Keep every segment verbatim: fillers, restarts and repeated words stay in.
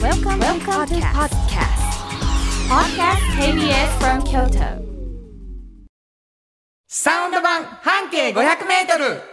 Welcome, Welcome to podcast. Podcast ケービーエス from Kyoto. サウンド版半径ごひゃくメートル。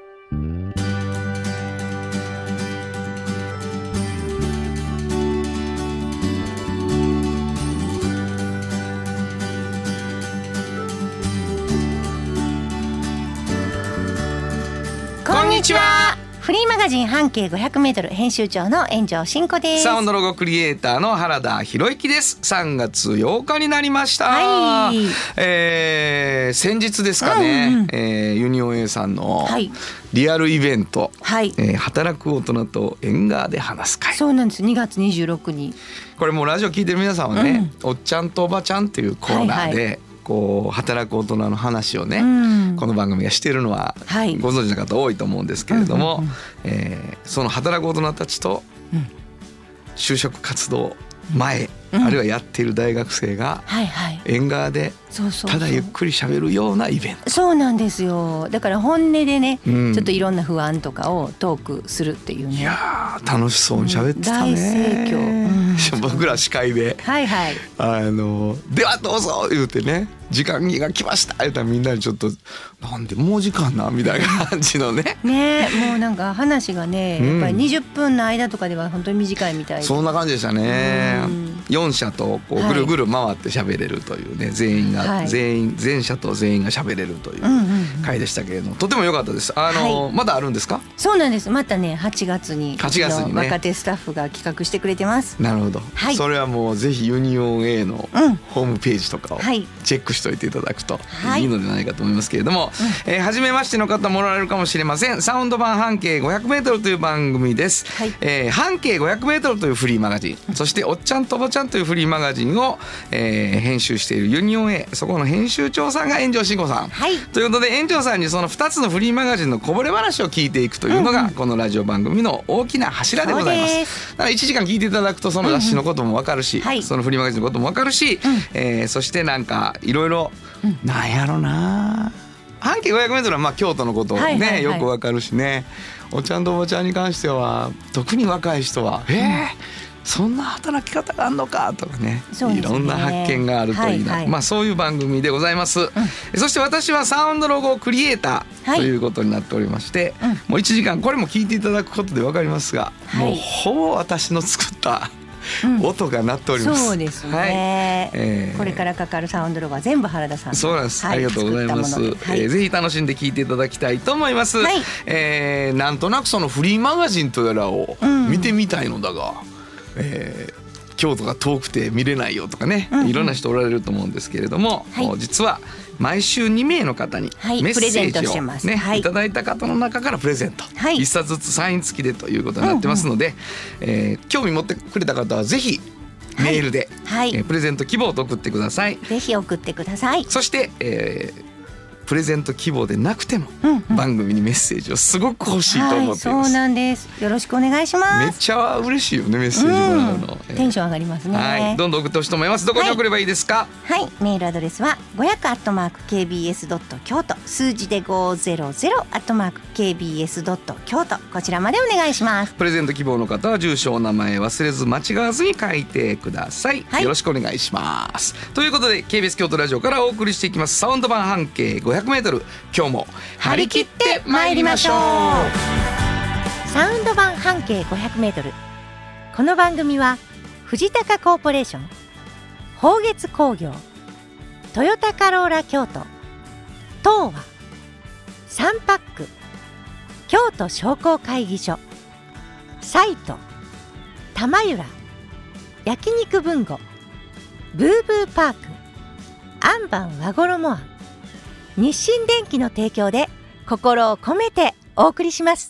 こんにちは。フリーマガジン半径ごひゃくメートル編集長の炎上真子です。 サウンドロゴクリエイターの原田博之です。さんがつようかになりました、 はい。 えー、先日ですかね、うんうん、えー、ユニオン A さんのリアルイベント、はい、えー、働く大人と縁側で話す会。 そうなんです。にがつにじゅうろくにこれもうラジオ聞いてる皆さんはね、うん、おっちゃんとおばちゃんっていうコーナーで、はいはい、こう働く大人の話をね、うん、この番組がしているのはご存知の方多いと思うんですけれども、はい、えー、その働く大人たちと就職活動前、うん、あるいはやっている大学生が縁側でただゆっくり喋るようなイベント。 そうなんですよ。だから本音でね、うん、ちょっといろんな不安とかをトークするっていうね。 いや楽しそうに喋ってたね、うん、 大盛況、 うん、僕ら司会で、はいはい、あのではどうぞ言うてね、時間が来ました言ったらみんなにちょっとなんでもう時間なみたいな感じのねね、もうなんか話がね、やっぱりにじゅっぷんの間とかでは本当に短いみたいで、 そんな感じでしたね。よん社とこうぐるぐる回って喋れるというね、全員が、はい、全員全社と全員が喋れるという回でしたけれども、とても良かったです。あの、はい、まだあるんですか？ そうなんです。またねはちがつにはちがつにね、 若手スタッフが企画してくれてます。 なるほど、はい、それはもうぜひユニオン A のホームページとかをチェックしておいていただくといいのではないかと思いますけれども、はい、えー、初めましての方もおられるかもしれません。サウンド版半径ごひゃくメートルという番組です、はい、えー、半径ごひゃくメートルというフリーマガジン、そしておっちゃんとおばちゃんというフリーマガジンを、えー、編集しているユニオン A、 そこの編集長さんが炎上真子さん、はい、ということで炎上さんにそのふたつのフリーマガジンのこぼれ話を聞いていくというのが、うんうん、このラジオ番組の大きな柱でございます。だからいちじかん聞いていただくとその雑誌のことも分かるし、うんうん、はい、そのフリーマガジンのことも分かるし、うん、えー、そしてなんかいろいろなんやろな、半径ごひゃくメートルはまあ京都のことね、はいはいはい、よくわかるしね、おちゃんとおばちゃんに関しては特に若い人は、うん、えー、そんな働き方があるのかとか ね, ねいろんな発見があるといいな、はいはい、まあ、そういう番組でございます、うん、そして私はサウンドロゴクリエイターということになっておりまして、はい、もういちじかんこれも聞いていただくことでわかりますが、はい、もうほぼ私の作った音が鳴っております、 うん、そうですね、はい、えー、これからかかるサウンドロゴは全部原田さんの、 そうなんです、はい、ありがとうございます、はい、えー、ぜひ楽しんで聞いていただきたいと思います、はい、えー、なんとなくそのフリーマガジンとやらを見てみたいのだが、うん、えー京都が遠くて見れないよとかね、うんうん、いろんな人おられると思うんですけれども、はい、実は毎週にめいの方にメッセージを、ね、はい、いただいた方の中からプレゼント、はい、いっさつずつサイン付きでということになってますので、うんうん、えー、興味持ってくれた方はぜひメールで、はいはい、えー、プレゼント希望と送ってください。 ぜひ送ってください。 そして、えープレゼント希望でなくても、うんうん、番組にメッセージをすごく欲しいと思っています、 はい、そうなんです。よろしくお願いします。 めっちゃ嬉しいよね、メッセージもらうの、 うん、テンション上がりますね、 はい、どんどん送ってほしいと思います。どこに送ればいいですか？ はい、はい、メールアドレスはごひゃくアットマーク ケービーエスドット京都、数字でごひゃくアットマーク ケービーエスドット京都、こちらまでお願いします。 プレゼント希望の方は住所お名前忘れず間違わずに書いてください、はい、よろしくお願いします。ということで ケービーエス 京都ラジオからお送りしていきますサウンド版半径ごひゃくメートル、今日も張り切って参りましょう。 サウンド版半径ごひゃくメートル、この番組は藤高コーポレーション、宝月工業、トヨタカローラ京都、東和、サンパック、京都商工会議所、サイト、玉浦、焼肉文吾、ブーブーパーク、アンバン和衣庵、日清電機の提供で心を込めてお送りします。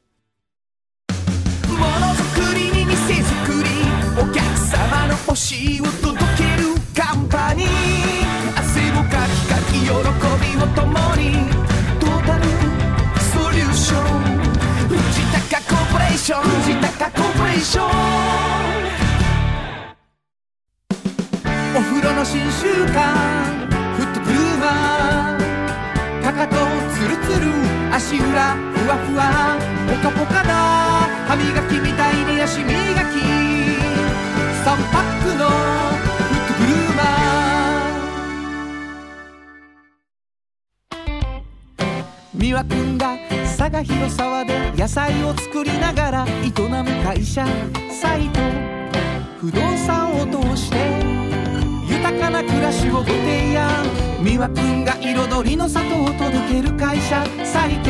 ものづくりに店づくり、お客様の欲しいを届けるカンパニー、汗をかきかき喜びを共にトータルソリューション、藤高コーポレーション、藤高コーポレーション、お風呂の新習慣フットブルーマー、かかとツルツル足裏ふわふわポカポカだ、歯磨きみたいに足磨き美和くんが佐賀広沢で野菜を作りながら営む会社サイト不動産を通して豊かな暮らしをご提案美和くんが彩りの里を届ける会社サイト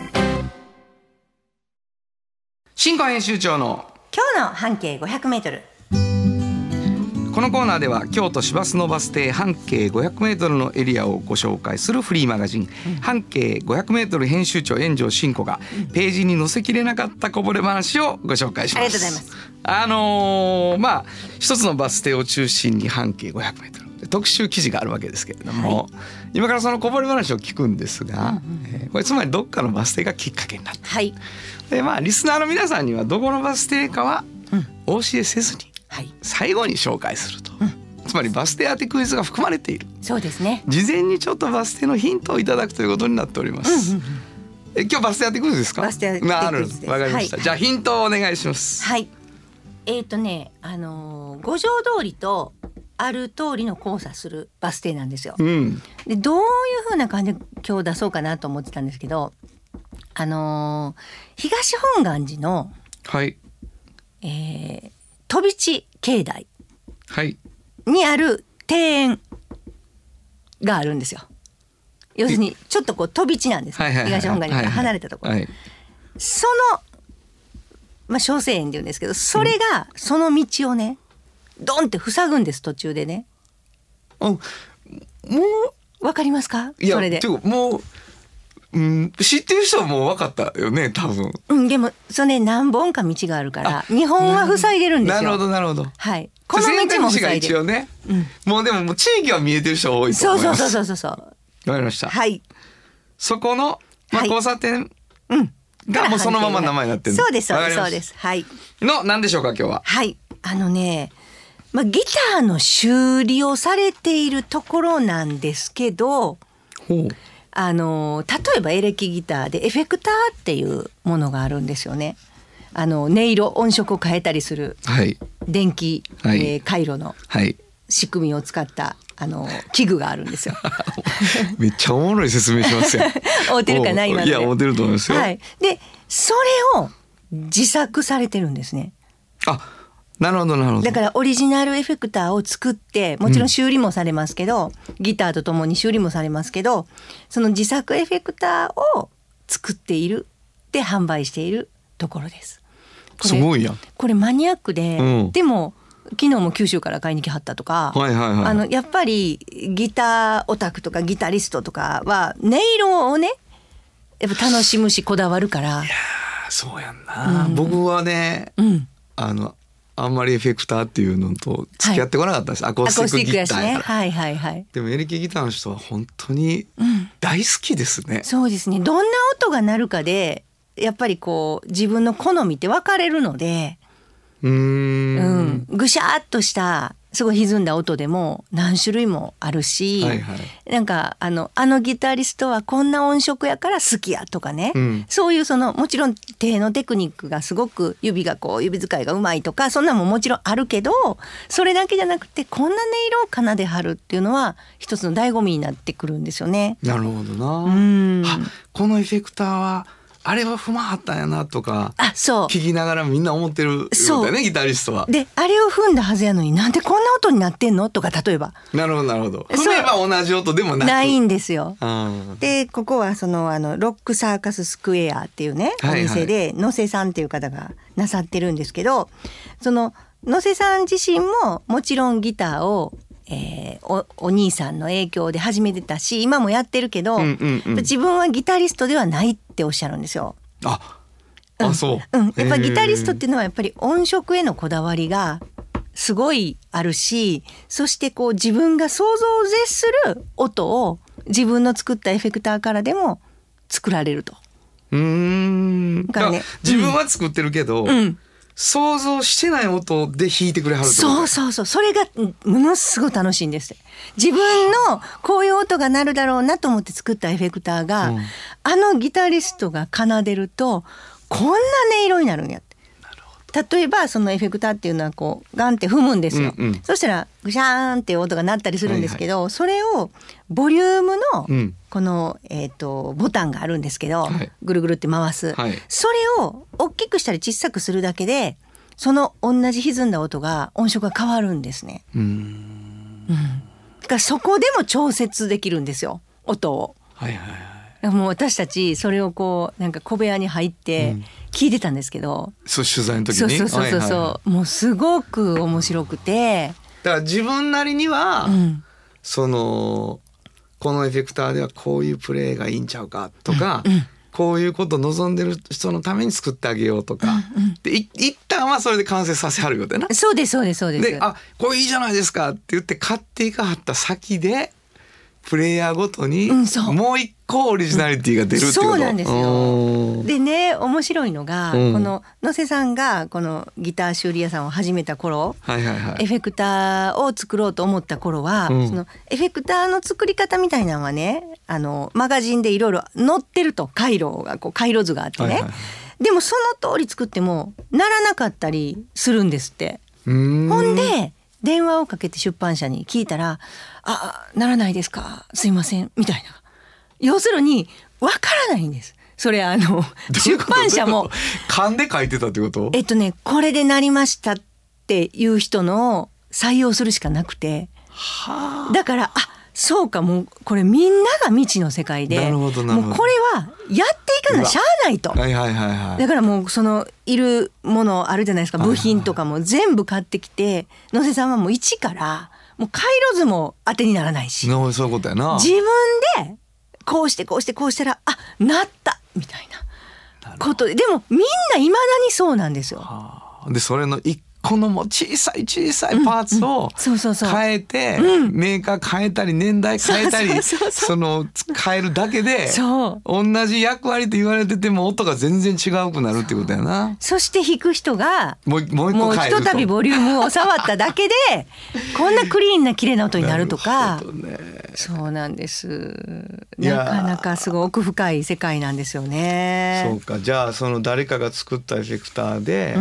新語編集長の今日の半径ごひゃくメートル。 このコーナーでは京都市バスのバス停半径ごひゃくメートルのエリアをご紹介するフリーマガジン、うん、半径ごひゃくメートル編集長炎上真子がページに載せきれなかったこぼれ話をご紹介します。 ありがとうございます。 あのー、まあ一つのバス停を中心に半径ごひゃくメートルで特集記事があるわけですけれども、はい、今からそのこぼれ話を聞くんですが、うんうんえー、これつまりどっかのバス停がきっかけになった、はい、でまあリスナーの皆さんにはどこのバス停かはお教えせずに、はい、最後に紹介すると、うんつまりバス停当てクイズが含まれている。 そうですね。 事前にちょっとバス停のヒントをいただくということになっております、うんうんうん、え今日バス停当てクイズですか？ バス停当てクイズです。 わかりました、はい、じゃあヒントをお願いします。 はいえーとねあのー、五条通りとある通りの交差するバス停なんですよ、うん、でどういう風な感じで今日出そうかなと思ってたんですけどあのー、東本願寺の、 はいえー、飛び地境内はいにある庭園があるんですよ。要するにちょっとこう飛び地なんです、ねはいはいはい、東本願寺から離れたところ、はいはい、その、まあ、小生園っていうんですけどそれがその道をねドンって塞ぐんです途中でね。 あもうわかりますか？ いやそれでもううん、知ってる人はもう分かったよね多分、 うん、でもそれ何本か道があるから日本は塞いでるんですよ。 なるほどなるほど、 はい、この道も塞いでる一応ね、うん、もうでももう地域は見えてる人が多いと思います。 そうそうそうそうそうわかりました、 はい、 そこの、まあ、交差点がもうそのまま名前になってる、 そうですそうですそうです、はい、 の何でしょうか今日は。 はいあのねまあ、ギターの修理をされているところなんですけどほうあの例えばエレキギターでエフェクターっていうものがあるんですよね。あの音色音色を変えたりする電気、はいえー、回路の仕組みを使ったあの器具があるんですよ。 めっちゃおもろい説明しますよ。 合うてるかな今ので。 いや合うてると思いますよ、 はい、でそれを自作されてるんですね。 あなるほどなるほど。 だからオリジナルエフェクターを作ってもちろん修理もされますけど、うん、ギターとともに修理もされますけどその自作エフェクターを作っているで販売しているところです。 すごいやん。 これマニアックで、うん、でも昨日も九州から買いに来はったとか、はいはいはい、あのやっぱりギターオタクとかギタリストとかは音色をねやっぱ楽しむしこだわるから。 いやそうやんな、うん、僕はね、うん、あのあんまりエフェクターっていうのと付き合ってこなかったんです、はい、アコースティックギターやから、ねはいはいはい、でもエレキギターの人は本当に大好きですね、うん、 そうですね。どんな音が鳴るかでやっぱりこう自分の好みって分かれるのでうーん、うん、ぐしゃっとしたすごい歪んだ音でも何種類もあるし、はいはい、なんかあのあのギタリストはこんな音色やから好きやとかね、うん、そういうそのもちろん手のテクニックがすごく指がこう指使いがうまいとかそんなももちろんあるけどそれだけじゃなくてこんな音色を奏ではるっていうのは一つの醍醐味になってくるんですよね。 なるほどな。うんあこのエフェクターはあれは不満あったんやなとかあそう聞きながらみんな思ってるようだよねギタリストは。 であれを踏んだはずやのになんでこんな音になってんのとか例えばなるほどなるほど踏めば同じ音でもなくないんですよ。でここはそのあのロックサーカススクエアっていうねお店で野瀬さんっていう方がなさってるんですけどその野瀬さん自身ももちろんギターをえー、お, お兄さんの影響で始めてたし今もやってるけど、うんうんうん、自分はギタリストではないっておっしゃるんですよ。 あ、うん、あそう、 うん、やっぱりギタリストっていうのはやっぱり音色へのこだわりがすごいあるしそしてこう自分が想像を絶する音を自分の作ったエフェクターからでも作られると。 うーんだから、ね、自分は作ってるけど、うんうん想像してない音で弾いてくれはるってこと。 そうそうそうそれがものすごい楽しいんです。自分のこういう音が鳴るだろうなと思って作ったエフェクターが、うん、あのギタリストが奏でるとこんな音色になるんやって。なるほ例えばそのエフェクターっていうのはこうガンって踏むんですよ、うんうん、そしたらグシャーンって音が鳴ったりするんですけど、はいはい、それをボリュームのこの、えーと、ボタンがあるんですけど、はい、ぐるぐるって回す、はい、それを大きくしたり小さくするだけでその同じ歪んだ音が音色が変わるんですね。うーん、うん、だからそこでも調節できるんですよ、音を。はいはいはい、もう私たちそれをこうなんか小部屋に入って聞いてたんですけど、うん、 そう取材の時にそうそうそうそう、はいはいはい、もうすごく面白くて、 だから自分なりには、うん、そのこのエフェクターではこういうプレイがいいんちゃうかとか、うんうん、こういうことを望んでる人のために作ってあげようとか、うんうん、でい一旦はそれで完成させはるよってな。 そうですそうですそうです。 で、あ、これいいじゃないですかって言って買っていかはった先でプレイヤーごとにもう一個オリジナリティが出るってこと、うん、 そうなんですよ。でね、面白いのが、うん、この野瀬さんがこのギター修理屋さんを始めた頃、はいはいはい、エフェクターを作ろうと思った頃は、うん、そのエフェクターの作り方みたいなのはね、あのマガジンでいろいろ載ってると、回路がこう回路図があってね、はいはい、でもその通り作ってもならなかったりするんですって。うーん、ほんで電話をかけて出版社に聞いたら、あ、ならないですか、すいませんみたいな。要するにわからないんです。それあの出版社も勘で書いてたってこと？ えっとね、これでなりましたっていう人の採用するしかなくて、はあ、だからあ、そうか、もうこれみんなが未知の世界で、なるほどなるほど、もうこれはやっていかなしゃあないと、はいはいはいはい、だからもうそのいるものあるじゃないですか、部品とかも全部買ってきて、野瀬さんはもう一からもう回路図も当てにならないし、 そういうことやな、 自分でこうしてこうしてこうしたら、あ、なったみたいなことで、でもみんな未だにそうなんですよ。はあ、でそれの一このもう小さい小さいパーツを変えて、メーカー変えたり年代変えたり、その変えるだけで同じ役割と言われてても音が全然違うくなるってことやな。 そして弾く人がもうもう一個変えると、 もうひとたびボリュームを触っただけでこんなクリーンな綺麗な音になるとか。なるほどね。そうなんです。なかなかすごい奥深い世界なんですよね。 そうか、じゃあその誰かが作ったエフェクターで、うん、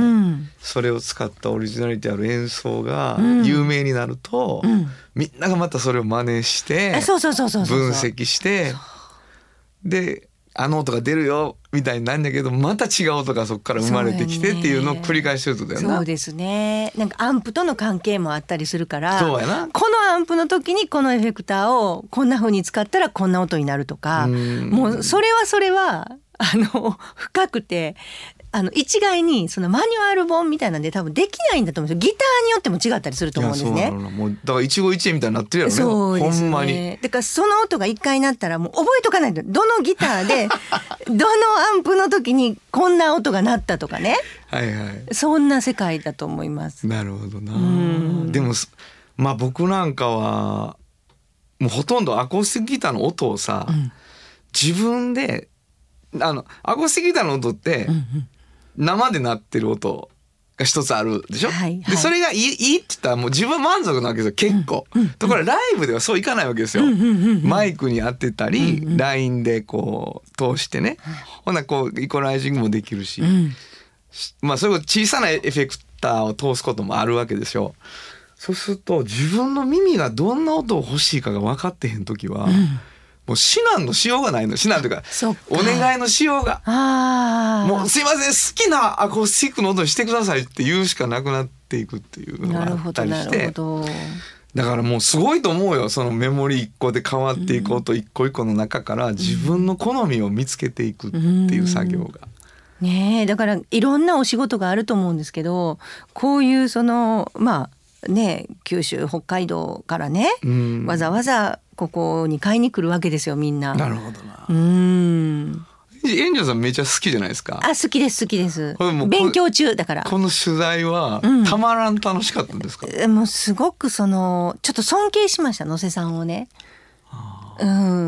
それを使ったオリジナリティある演奏が有名になると、うんうん、みんながまたそれを真似して分析してであの音が出るよみたいになるんだけど、また違う音がそこから生まれてきてっていうのを繰り返してるってことだよな。 そうですね。なんかアンプとの関係もあったりするから、 そうやな、 このアンプの時にこのエフェクターをこんな風に使ったらこんな音になるとか、もうそれはそれはあの深くて、あの一概にそのマニュアル本みたいなんで多分できないんだと思うんですよ。ギターによっても違ったりすると思うんですね。いや、そうなの、もうだから一期一会みたいになってるやろね。 そうですね、 ほんまに。 だからその音が一回なったらもう覚えとかないと、どのギターでどのアンプの時にこんな音が鳴ったとかね。はいはい。そんな世界だと思います。 なるほどな。でもまあ僕なんかはもうほとんどアコースティックギターの音をさ、うん、自分であのアコースティックギターの音って、うんうん、生で鳴ってる音が一つあるでしょ、はいはい、でそれがいい、いいって言ったらもう自分満足なわけですよ結構、うんうん、ところがライブではそういかないわけですよ、うんうんうんうん、マイクに当てたり、うんうん、ライン でこう通してね、うん、ほなこうイコライジングもできるし、うん、まあそれを小さなエフェクターを通すこともあるわけですよ。そうすると自分の耳がどんな音を欲しいかが分かってへん時は、うん、もう指南のしようがないの。指南というかお願いのしようが、あ、もうすいません好きなアコースティックの音にしてくださいって言うしかなくなっていくっていうのがあったりして、だからもうすごいと思うよ。そのメモリいっこで変わっていく音一個一個の中から自分の好みを見つけていくっていう作業が、 うん、ねえ、だからいろんなお仕事があると思うんですけど、こういうそのまあね、九州北海道からね、うん、わざわざここに買いに来るわけですよみんな。 なるほどな。うん、炎上さんめちゃ好きじゃないですか。 あ、好きです好きです。勉強中だから。 この取材はたまらん楽しかったんですか？ うん、もうすごくそのちょっと尊敬しました野瀬さんをね。うん、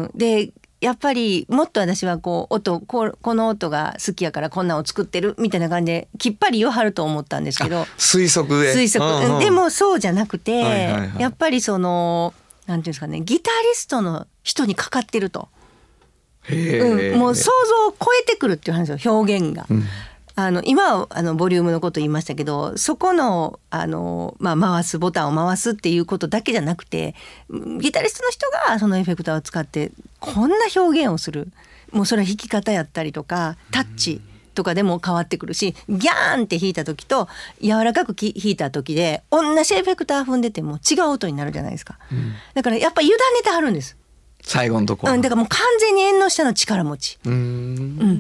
でやっぱりもっと私はこう音 こ, この音が好きやからこんなんを作ってるみたいな感じできっぱり言わはると思ったんですけど、 推測で推測、うんうん、でもそうじゃなくて、はいはいはい、やっぱりそのなんていうんですかね、ギタリストの人にかかってると、へ、うん、もう想像を超えてくるっていう話ですよ表現が、うん、 あの今はあのボリュームのこと言いましたけど、そこの、あの、まあ、回すボタンを回すっていうことだけじゃなくて、ギタリストの人がそのエフェクターを使ってこんな表現をする、もうそれは弾き方やったりとかタッチとかでも変わってくるし、ギャーンって弾いた時と柔らかく弾いた時で同じエフェクター踏んでても違う音になるじゃないですか、うん、だからやっぱ委ねてはるんです、 最後のところ、 うん、だからもう完全に縁の下の力持ち。うーん、うんうんうん、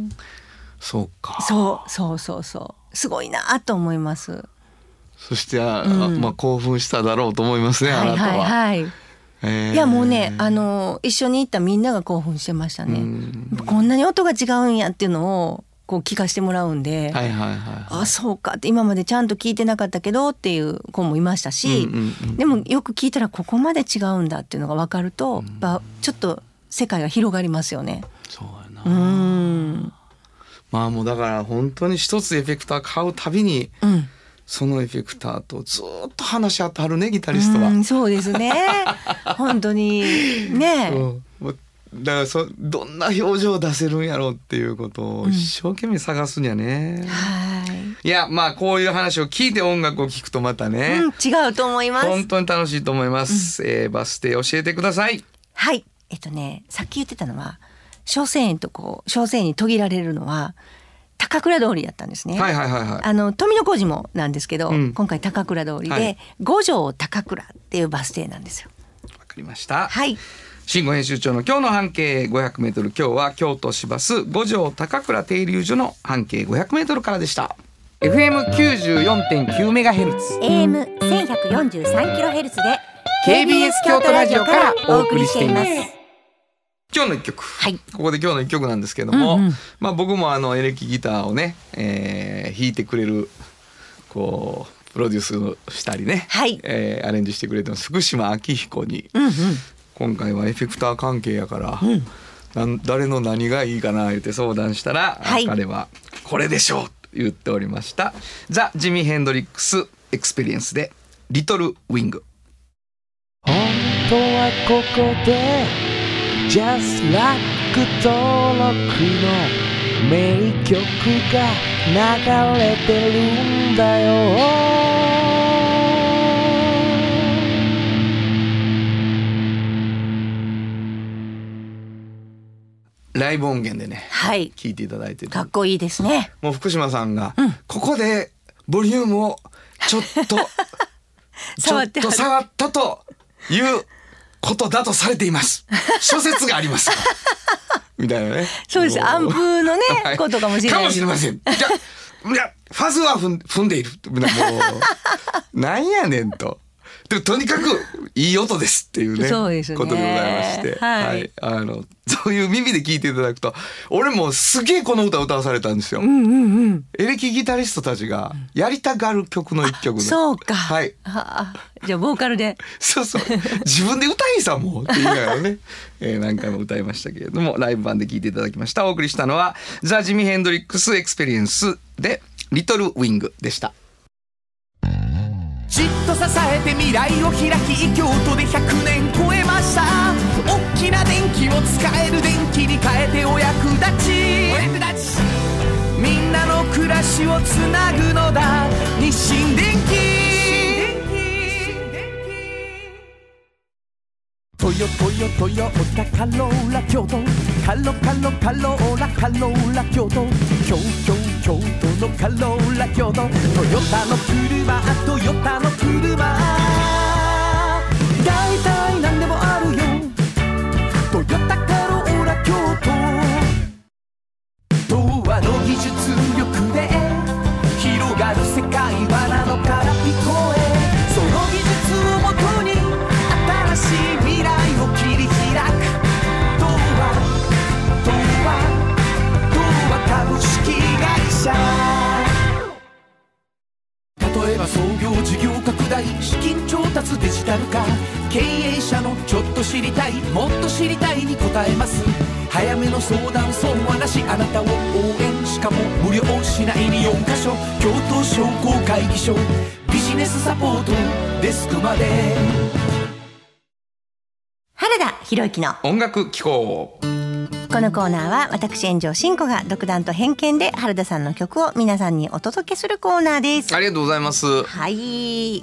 そうか、 そうそうそうそうすごいなと思います。 そして、うん、まあ、興奮しただろうと思いますね、あなたは。はいはいはい、えー、 いやもうね、あの一緒に行ったみんなが興奮してましたね。んこんなに音が違うんやっていうのをこう聞かせてもらうんで、はいはいはいはい、あそうかって今までちゃんと聞いてなかったけどっていう子もいましたし、うんうんうん、でもよく聞いたらここまで違うんだっていうのが分かると、うん、やっぱちょっと世界が広がりますよね。 そうやな、うん、まあもうだから本当に一つエフェクター買うたびに、うん、そのエフェクターとずっと話し合ってはるね、ギタリストは。うん、 そうですね本当にね、 うん、だからそどんな表情を出せるんやろうっていうことを一生懸命探すんやね、うん、はいいやまあこういう話を聞いて音楽を聴くとまたね、うん、 違うと思います。 本当に楽しいと思います、うん、えー、バス停教えてください。 はい、えっとねさっき言ってたのは小生園とこう小生園に途切られるのは高倉通りだったんですね。はいはいはいはい、あの富野小路もなんですけど、うん、今回高倉通りで、はい、五条高倉っていうバス停なんですよ。 わかりました。 はい。 新語編集長の今日の半径 ごひゃくメートル、 今日は京都市バス五条高倉停留所の半径 ごひゃくメートル からでした。 エフエムきゅうじゅうよんてんきゅうメガヘルツ、 エーエムせんひゃくよんじゅうさんキロヘルツ でケービーエス 京都ラジオからお送りしています。今日の一曲、はい、ここで今日の一曲なんですけども、うんうん、まあ、僕もあのエレキギターをね、えー、弾いてくれるこうプロデュースしたりね、はい、えー、アレンジしてくれてます福島明彦に、うんうん、今回はエフェクター関係やから、うん、なん誰の何がいいかな言って相談したら、はい、彼はこれでしょうと言っておりました。ザ・ジミ・ヘンドリックス・エクスペリエンスでリトル・ウィング。 本当はここでJust Like 登録の名曲が流れてるんだよ。 ライブ音源でね、はい、聞いていただいてる。 かっこいいですね。 もう福島さんが、うん、ここでボリュームをちょっとちょっと触ったということだとされています。諸説がありますみたいなね。 そうです、アンプのね、はい、ことかもしれない。 かもしれません。じゃいやファズは踏ん踏んでいる。もうなんやねんと。でもとにかくいい音ですっていうね、そうですね、ことでございまして、はいはい、あのそういう耳で聞いていただくと、俺もすげえこの歌を歌わされたんですよ、うんうんうん、エレキギタリストたちがやりたがる曲の一曲の、 そうか、 はい、 はあ、じゃあボーカルでそうそう自分で歌いさもっていうのをね、えー、何回も歌いましたけれども、ライブ版で聞いていただきました。お送りしたのはザ・ジミ・ヘンドリックス・エクスペリエンスでリトル・ウィングでした。 じっと支えて未来を開き、京都でひゃくねん超えました。大きな電気を使える電気に変えてお役立ち、お役立ち、みんなの暮らしをつなぐのだ日清電気。トヨトヨトヨタカローラ京都、カロカロカローラカローラ京都、京京京都のカローラ京都、トヨタの車、トヨタの車、だいたいなんでもあるよ、トヨタカローラ京都。童話の技術力で広がる世界はなのから聞こえ、その技術をもとに新しい未来を切り開く。東和東和東和株式会社。例えば創業事業拡大、資金調達デジタル化、経営者のちょっと知りたい、もっと知りたいに答えます。早めの相談、損はなし、あなたを応援、しかも無料、市内によんカ所、京都商工会議所、ビジネスサポートデスクまで。 原田博之の音楽機構。 このコーナーは私炎上真子が独断と偏見で原田さんの曲を皆さんにお届けするコーナーです。 ありがとうございます。 はい。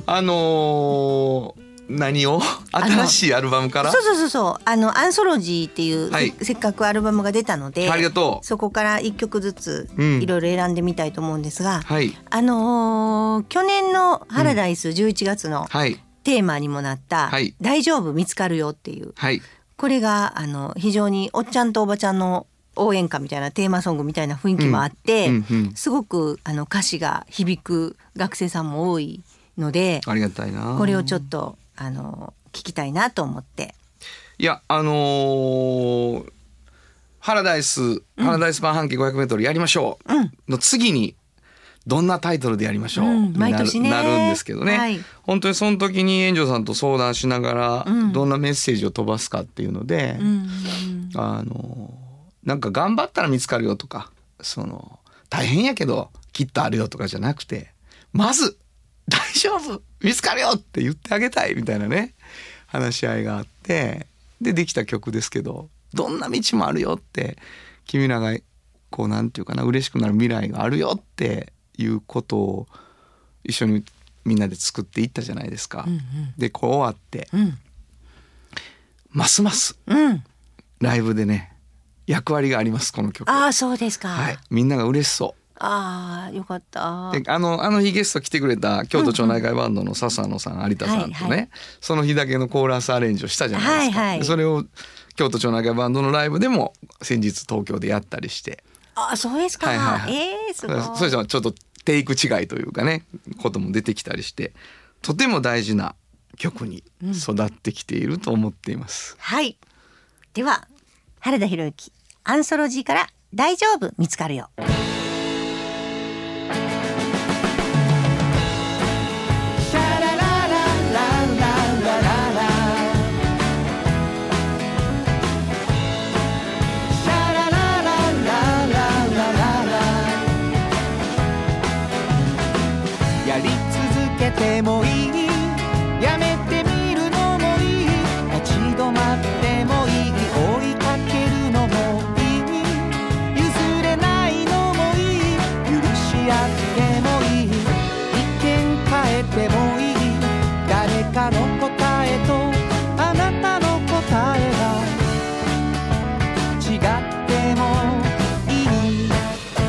あのー何を新しいアルバムから？ そうそうそうそう、あのアンソロジーっていう、はい、せっかくアルバムが出たので、 ありがとう。 そこから一曲ずついろいろ選んでみたいと思うんですが、うんはい、あのー、去年のハラダイスじゅういちがつのテーマにもなった、はい、大丈夫見つかるよっていう、はい、これがあの非常におっちゃんとおばちゃんの応援歌みたいなテーマソングみたいな雰囲気もあって、うんうんうん、すごくあの歌詞が響く学生さんも多いので、 ありがたいな。 これをちょっとあの聞きたいなと思って。 いやあのー、ハラダイス、うん、ハラダイス版半径 ごひゃくメートル やりましょう、うん、の次にどんなタイトルでやりましょう、うん、毎年ねなるんですけどね、はい、本当にその時に炎上さんと相談しながら、うん、どんなメッセージを飛ばすかっていうので、うん、あのなんか頑張ったら見つかるよとか、その大変やけどきっとあるよとかじゃなくて、まず大丈夫見つかるよって言ってあげたいみたいなね話し合いがあって、でできた曲ですけど、どんな道もあるよって、君らがこうなんていうかな、嬉しくなる未来があるよっていうことを一緒にみんなで作っていったじゃないですか、うんうん、でこう終わって、うん、ますますライブでね役割がありますこの曲。 ああそうですか、 はい、みんなが嬉しそう。 ああよかった。 であのあの日ゲスト来てくれた京都町内会バンドの笹野さん、うんうん、有田さんとね、はいはい、その日だけのコーラスアレンジをしたじゃないですか、はいはい、それを京都町内会バンドのライブでも先日東京でやったりして。 あそうですか、はいはいはい、えー、すごい。 それじゃちょっとテイク違いというかねことも出てきたりして、とても大事な曲に育ってきていると思っています、 うん、はい。では原田裕之アンソロジーから大丈夫見つかるよ。 やり続けてもいい、やめてみるのもいい、立ち止まってもいい、追いかけるのもいい、譲れないのもいい、許し合ってもいい、意見変えてもいい、誰かの答えとあなたの答えが違ってもいい。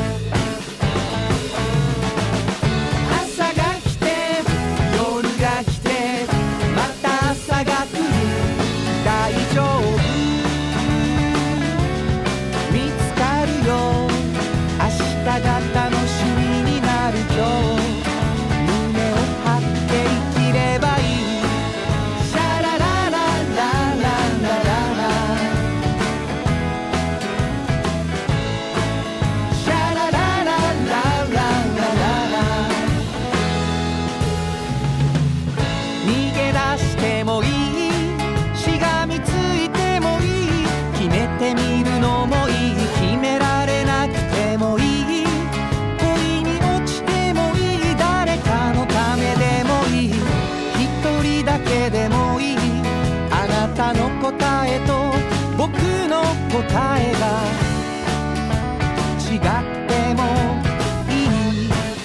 答えと僕の答えが違ってもいい。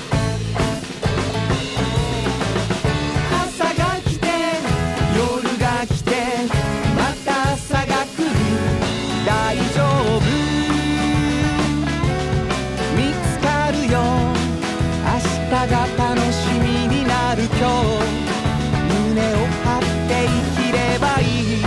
朝が来て夜が来てまた朝が来る、大丈夫見つかるよ、明日が楽しみになる今日、胸を張って生きればいい。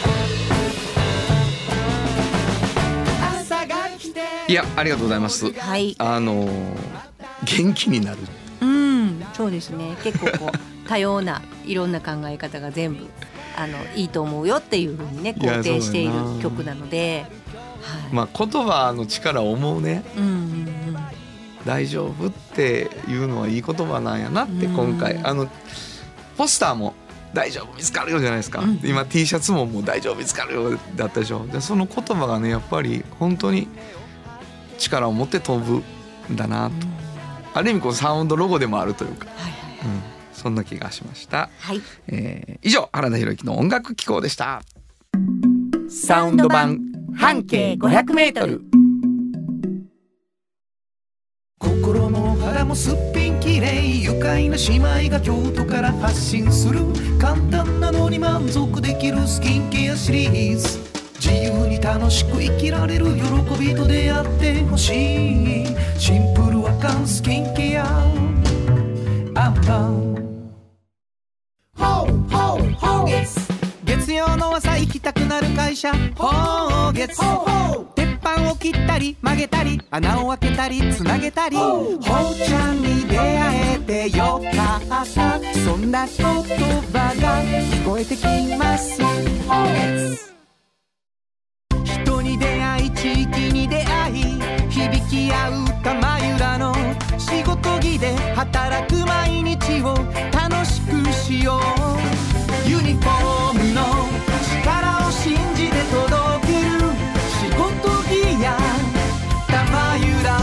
いやありがとうございます、はい、あの元気になる。 うんそうですね、結構こう多様ないろんな考え方が全部あのいいと思うよっていう風にね肯定している曲なので、 はい、まあ言葉の力を思うね、うんうんうん、大丈夫っていうのはいい言葉なんやなって今回、うん、あのポスターも大丈夫見つかるよじゃないですか、うん、今 T シャツももう大丈夫見つかるよだったでしょ。でその言葉がねやっぱり本当に力を持って飛ぶんだなと、うん、ある意味こうサウンドロゴでもあるというか、はいはいはい、うん、そんな気がしました、はいえー、以上原田裕之の音楽機構でした。 サウンド版半径ごひゃくメートル。 心も肌もすっぴんきれい、愉快な姉妹が京都から発信する簡単なのに満足できるスキンケアシリーズ。自由に楽しく生きられる喜びと出会ってほしい。シンプルアカンスキンケアアンパン。ホーホーホーゲス、月曜の朝行きたくなる会社、ホーゲス。鉄板を切ったり曲げたり穴を開けたりつなげたり、ホーちゃんに出会えてよかった、そんな言葉が聞こえてきます。ホーゲス。人に出会い地域に出会い響き合う玉浦の仕事着で働く毎日を楽しくしよう。ユニフォームの力を信じて届ける仕事着や玉浦。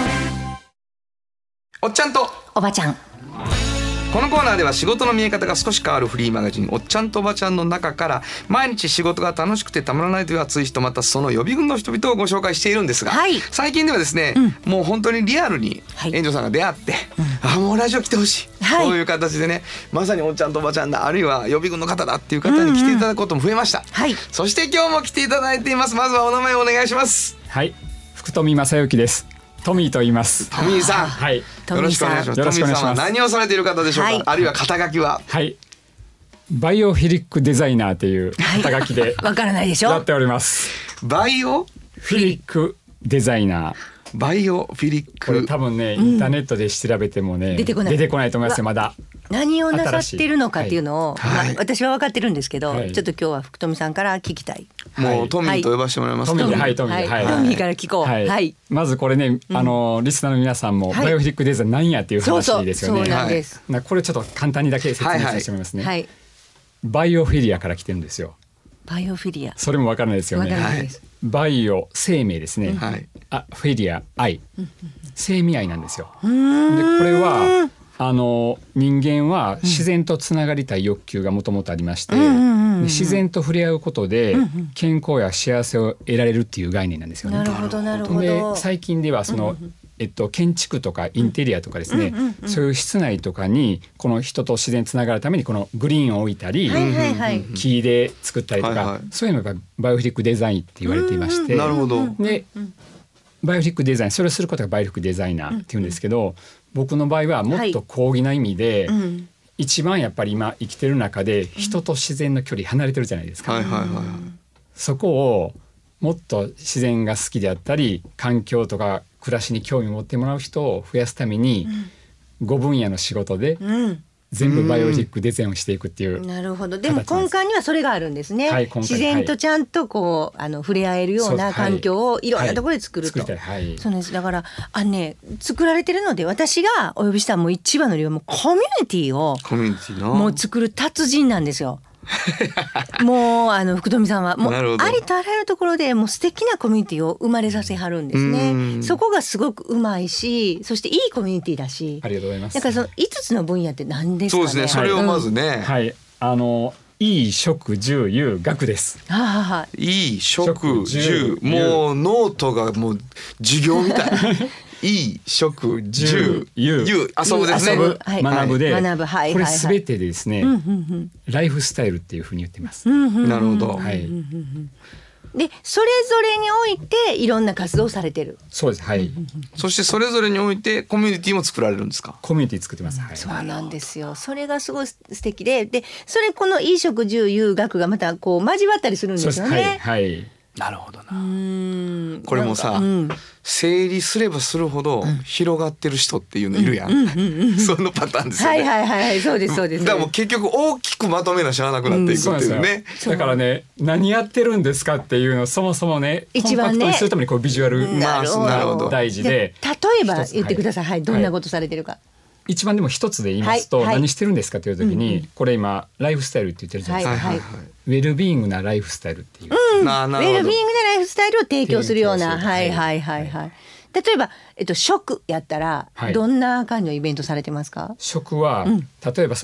おっちゃんとおばちゃん。 このコーナーでは仕事の見え方が少し変わるフリーマガジンおっちゃんとおばちゃんの中から毎日仕事が楽しくてたまらないという熱い人、またその予備軍の人々をご紹介しているんですが、はい、最近ではですね、うん、もう本当にリアルに園長さんが出会って、うん、あもうラジオ来てほしい、はい、こういう形でね、まさにおっちゃんとおばちゃんだ、あるいは予備軍の方だっていう方に来ていただくことも増えました、うんうん、はい、そして今日も来ていただいています。まずはお名前をお願いします。 はい、福富正幸です。トミーと言います。 トミーさん、 はい、 よろしくお願いします。トミーさんは何をされている方でしょうか、はい、あるいは肩書きは。 はい、バイオフィリックデザイナーという肩書きでわからないでしょ、 やっております。 バイオフィリックデザイナー、 バイオフィリック、 これ多分ね、インターネットで調べてもね、うん、出てこない、出てこないと思いますよ。まだ何をなさってるのかっていうのを、 はい、 まあ、私は分かってるんですけど、はい、ちょっと今日は福富さんから聞きたい。 もうトミーと呼ばせてもらいますか。 トミー、はい、トミー、はい、 トミーから聞こう。はいはい、 まずこれね、あのリスナーの皆さんも、はい、バイオフィリックデザインなんやっていう話ですよね。 そうそう、そうなんです。 はい、これちょっと簡単にだけ説明させてもらいますね。はいはい、バイオフィリアから来てるんですよ。 バイオフィリア、 それも分からないですよね。 はい、 バイオ生命ですね、はい、あフィリア愛、生命愛なんですよ。でこれはあの人間は自然とつながりたい欲求がもともとありまして、自然と触れ合うことで健康や幸せを得られるっていう概念なんですよね。 なるほどなるほど。 で最近ではその、うんうん、えっと、建築とかインテリアとかですね、うんうんうん、そういう室内とかにこの人と自然つながるためにこのグリーンを置いたり、はいはいはい、木で作ったりとか、はいはい、そういうのがバイオフィリックデザインって言われていまして、 なるほど。 でバイオフィリックデザイン、それをすることがバイオフィリックデザイナーっていうんですけど、僕の場合はもっと広義な意味で、はい、うん、一番やっぱり今生きてる中で人と自然の距離離れてるじゃないですか、はいはいはい、そこをもっと自然が好きであったり環境とか暮らしに興味を持ってもらう人を増やすために、うん、ご分野の仕事で、うん、全部バイオフィリックデザインをしていくっていう、うん、 なるほど。でも根幹にはそれがあるんですね、はい、自然とちゃんとこうあの触れ合えるような環境をいろんなところで作ると、はいはい、そうです。だからあ、ね、作られてるので私がお呼びしたもう一番の理由はもうコミュニティをもう作る達人なんですよ。もうあの福富さんはもうありとあらゆるところでもう素敵なコミュニティを生まれさせはるんですね。そこがすごくうまいし、そしていいコミュニティだし。 ありがとうございます。 だからそのいつつの分野って何ですかね。 そうですね、それをまずね、はい、 はい、あのいい食住有学です。 はあはあ、 いい食住、もうノートがもう授業みたい。いい食住有遊ぶですね。 遊ぶ、はい、学ぶで、 学ぶ、はい、 これすべてでですね、うんうんうん、ライフスタイルっていうふうに言ってます、 うんうんうん、なるほど、 はい、 でそれぞれにおいていろんな活動をされてる。 そうです、はい、 そしてそれぞれにおいてコミュニティも作られるんですか。 コミュニティ作ってます、はい、 そうなんですよ。それがすごい素敵で、でそれこのいい食住有学がまたこう交わったりするんですよね。 はい、はい、 なるほどな。うーん、これもさ、うん、整理すればするほど広がってる人っていうのいるやん、うんうんうんうん、そのパターンですよね。はいはいはい、そうですそうです。 だからもう結局大きくまとめなしゃあなくなっていくっていうね、 うん、だからね、何やってるんですかっていうのをそもそもね一番ねコンパクトにするためにこうビジュアルが大事で、 例えば言ってください、はい、どんなことされてるか。 一番でも一つで言いますと、はいはい、何してるんですかという時に、うんうん、これ今ライフスタイルって言ってるじゃないですか、はいはいはい、ウェルビーイングなライフスタイルっていう、 うん、ななウェルビーイングなライフスタイルを提供するような、はいはいはいはい。例えば、えっと、食やったらどんな感じのイベントされてますか。 食は、うん、例えばその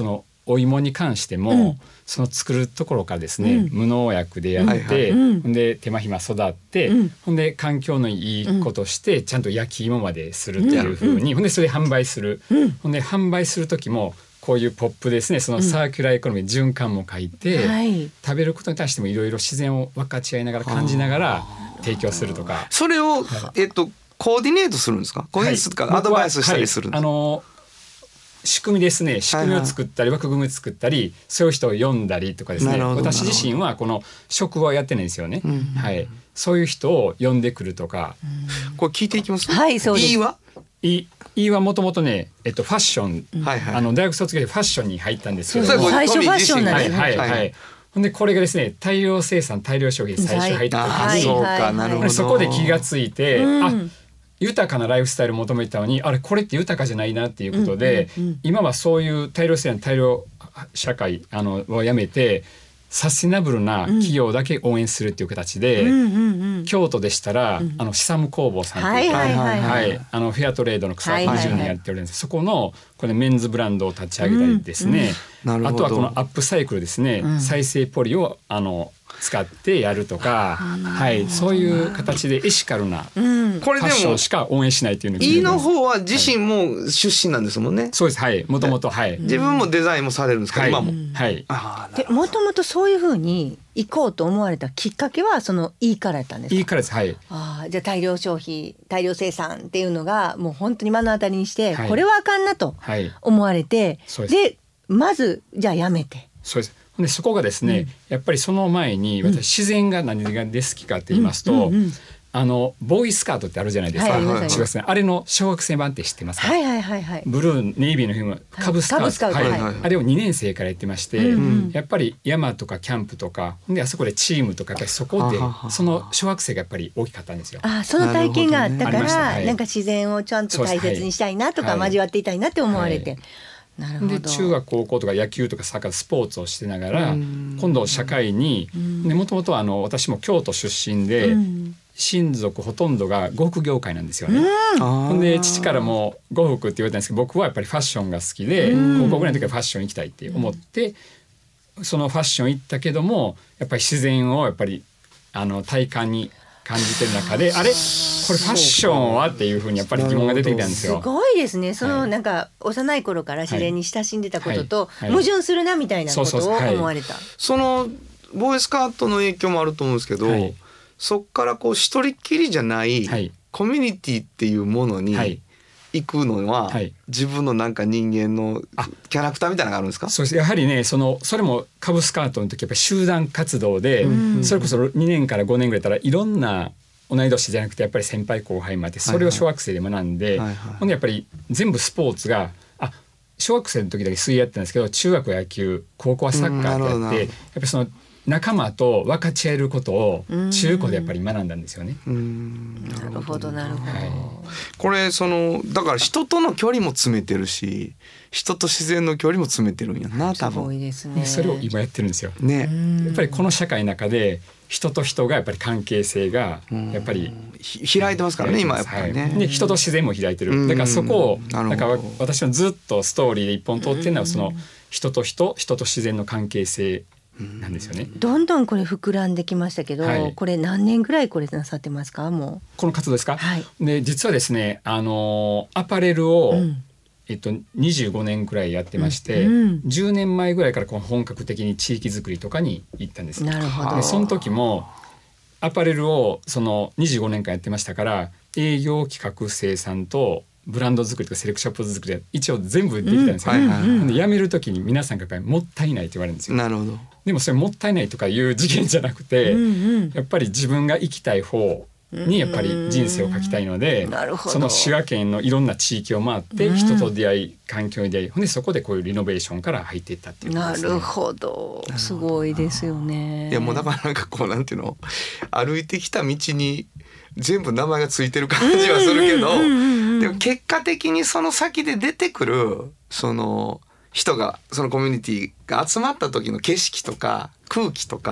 お芋に関しても、うん、その作るところからですね、うん、無農薬でやって、うん、で手間暇育って、うん、ほんで環境のいいことして、うん、ちゃんと焼き芋までするっていうふうに、うん、ほんでそれで販売する、うん、ほんで販売する時もこういうポップですね、そのサーキュラーエコノミー、循環も書いて、うんはい、食べることに対してもいろいろ自然を分かち合いながら感じながら提供するとか、 それを、はい、えっとコーディネートするんですか？コーディネートとかアドバイスしたりするんですか？はい、あの仕組みですね、仕組みを作ったり、はいはい、枠組みを作ったり、そういう人を読んだりとかですね、私自身はこの職場をやってないんですよね、うんはい、そういう人を呼んでくるとか、 うん、これ聞いていきます。 はい、そうです。 いいわいいはもともとね、えっと、ファッション、うんはいはい、あの大学卒業でファッションに入ったんですけども、 最初ファッションなんですね、 はいはいはい、ほんでこれがですね、大量生産大量消費最初入った時に、 はい、そうか、なるほど。 そこで気がついて、うん、あ豊かなライフスタイルを求めてたのに、あれこれって豊かじゃないなっていうことで、うんうんうん、今はそういう大量生産大量社会あのをやめてサスティナブルな企業だけ応援するっていう形で、うんうんうん、京都でしたら、うん、あのシサム工房さんというか、はいはいはいはい、あのフェアトレードの草にじゅうねんやっておるんです、はいはいはい、そこのこれメンズブランドを立ち上げたりですね、うんうん、あとはこのアップサイクルですね、うん、再生ポリをあの使ってやるとか、はい、そういう形でエシカルなファッションしか応援しないというのが、 E の方は自身も出身なんですもんね。 そうです、はい、もともと、はい、 自分もデザインもされるんですか、はい、今も、 はい、 でもともとそういうふうに行こうと思われたきっかけはその E からやったんですか？ E からです、はい、 あじゃあ大量消費大量生産っていうのがもう本当に目の当たりにして、はい、これはあかんなと思われて、はい、でまずじゃあやめて、 そうです。でそこがですね、うん、やっぱりその前に私自然が何がで好きかって言いますと、うんうんうん、あのボーイスカートってあるじゃないですか、はいはいはい、あれの小学生版って知ってますか？ はいはいはいはい、 ブルーネイビーのフィルムカブスカート、はいカブスカートはいはいはい、あれをにねん生からやってまして、うんうん、やっぱり山とかキャンプとかであそこでチームとかやっぱりそこでその小学生がやっぱり大きかったんですよ。 あその体験があったから、ねはい、なんか自然をちゃんと大切にしたいなとか、はい、交わっていたいなって思われて、はいなるほど。で中学高校とか野球とかサッカースポーツをしてながら今度社会にもともと私も京都出身で親族ほとんどが呉服業界なんですよね。ほんで父からも呉服って言われたんですけど僕はやっぱりファッションが好きで高校ぐらいの時はファッション行きたいって思ってそのファッション行ったけどもやっぱり自然をやっぱりあの体感に感じてる中であれこれファッションはっていうふうにやっぱり疑問が出てきたんですよ。 すごいですね。そのなんか幼い頃から自然に親しんでたことと矛盾するなみたいなことを思われた。 そのボーイスカートの影響もあると思うんですけど、はい、そっからこう一人っきりじゃないコミュニティっていうものに行くのは、はい、自分のなんか人間のキャラクターみたいなのがあるんですか？ そうです。やはりねそのそれもカブスカートの時やっぱり集団活動で、うん、それこそにねんからごねんぐらいたらいろんな同い年じゃなくてやっぱり先輩後輩までそれを小学生で学んで、はいはい、ほんでやっぱり全部スポーツがあ小学生の時だけ水泳やってたんですけど中学は野球高校はサッカーってやって、うん、やっぱりその仲間と分かち合えることを中高でやっぱり学んだんですよね。 うんなるほどなるほど、はい、 これそのだから人との距離も詰めてるし人と自然の距離も詰めてるんやな多分。 すごいですね。 それを今やってるんですよ、 ね、 やっぱりこの社会の中で人と人がやっぱり関係性がやっぱり開いてますからね今やっぱりね、 はい、で人と自然も開いてる。だからそこをなんか私はずっとストーリーで一本通ってるのはその人と人人と自然の関係性なんですよね。 どんどんこれ膨らんできましたけど、はい、これ何年ぐらいこれなさってますか？もうこの活動ですか？ はい、 で実はですねあのアパレルを、うんえっと、にじゅうごねんくらいやってまして、うんうん、じゅうねんまえぐらいからこう本格的に地域づくりとかに行ったんです。 なるほど。 でその時もアパレルをそのにじゅうごねんかんやってましたから営業企画生産とブランド作りとかセレクション作りで一応全部できたんですよ、うんはいはいはい、で辞める時に皆さんからもったいないって言われるんですよ。 なるほど。 でもそれもったいないとかいう次元じゃなくて、うんうん、やっぱり自分が生きたい方にやっぱり人生を書きたいので、その滋賀県のいろんな地域を回って人と出会い環境に出会いほんでそこでこういうリノベーションから入っていったっていうことですね。 なるほどすごいですよね。 いやもうだからなんかこうなんていうの歩いてきた道に全部名前がついてる感じはするけど、うんうんうんうん、でも結果的にその先で出てくるその人がそのコミュニティが集まった時の景色とか空気とか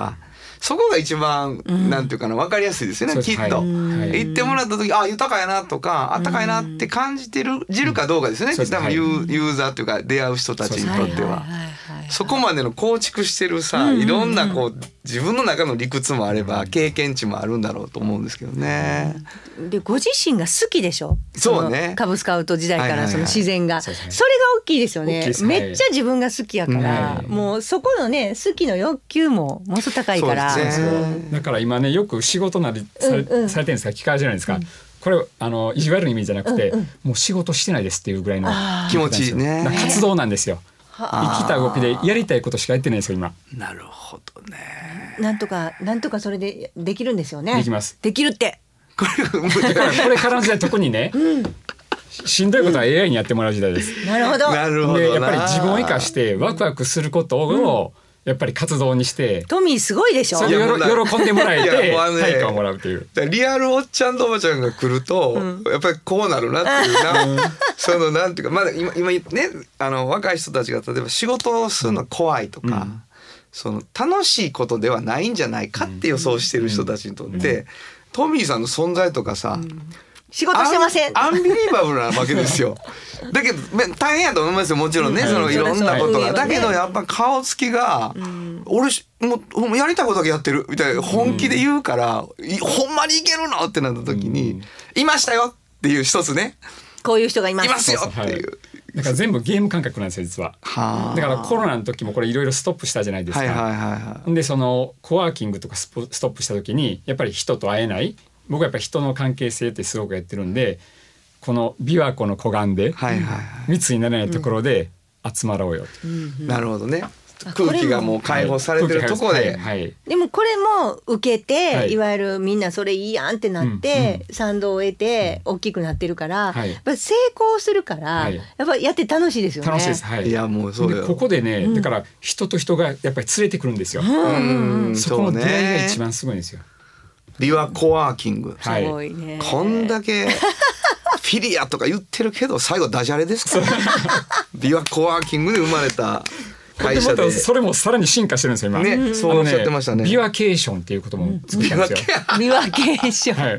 そこが一番、うん、なんていうかな分かりやすいですよね、きっと、はい、行ってもらった時あ豊かやなとかあったかいなって感じてるじるかどうかですよね、うん、多分ユー、ユーザーというか出会う人たちにとっては。そこまでの構築してるさ、いろんなこう自分の中の理屈もあれば経験値もあるんだろうと思うんですけどね。 でご自身が好きでしょ。 そうね。 カブスカウト時代からその自然が、それが大きいですよね。めっちゃ自分が好きやから、もうそこのね好きの欲求もものすごく高いから。 だから今ねよく仕事なりされ、うんうん、されてるんですか聞かれるじゃないですか。うん、これあの意地悪い意味じゃなくて、うんうん、もう仕事してないですっていうぐらいの気持ちね。 活動なんですよ。生きた動きでやりたいことしかやってないですよ今。 なるほどね。 なんとかなんとかそれでできるんですよね。 できます。 できるって。 これだからこれからの時代特にね、うん、しんどいことは エーアイ にやってもらう時代です。 うん、なるほど。 なるほど。 でやっぱり自分を生かしてワクワクすることを、うんやっぱり活動にしてトミーすごいでしょ。 それを喜んでもらえて対価をもらうっていう。 リアルおっちゃんとおばちゃんが来ると、うん、やっぱりこうなるなっていうな、うん、そのなんていうかまだ今今ねあの若い人たちが例えば仕事をするの怖いとか、うん、その楽しいことではないんじゃないかって予想してる人たちにとって、うん、トミーさんの存在とかさ、うん仕事してません。 アンビリーバブルなわけですよ。だけど大変やと思いますよもちろんね、うん、そのいろんなことが、うん、だけどやっぱ顔つきが、うん、俺もうやりたいことだけやってるみたいな本気で言うから、うん、ほんまにいけるのってなった時に、うん、いましたよっていう一つねこういう人がいますいますよっていう。 だから全部ゲーム感覚なんですよ実は。はだからコロナの時もこれいろいろストップしたじゃないですか。はいはいはいはい、でそのコワーキングとかストップした時にやっぱり人と会えない僕はやっぱり人の関係性ってすごくやってるんでこの琵琶湖の湖岸で密にならないところで集まろうよ、 うんうん、なるほどね。空気がもう解放されてるところで、はいはい、 でもこれも受けて、はい、いわゆるみんなそれいいやんってなって、うん、賛同を得て大きくなってるから、はい、やっぱ成功するから、はい、やっぱやって楽しいですよね。 楽しいです、はい、 いやもうそうだよ。 ここでね、うん、だから人と人がやっぱり連れてくるんですよ、うんうん、そこの出会いが一番すごいんですよ。 ビワコワーキング、 はい、すごいね。 こんだけフィリアとか言ってるけど最後ダジャレですからビワコワーキングで生まれた会社でそれもさらに進化してるんですよ今、 ね、そうおっしゃってましたね。 ビワケーションっていうことも作ったんですよ、 うん、ビワケーション、はい、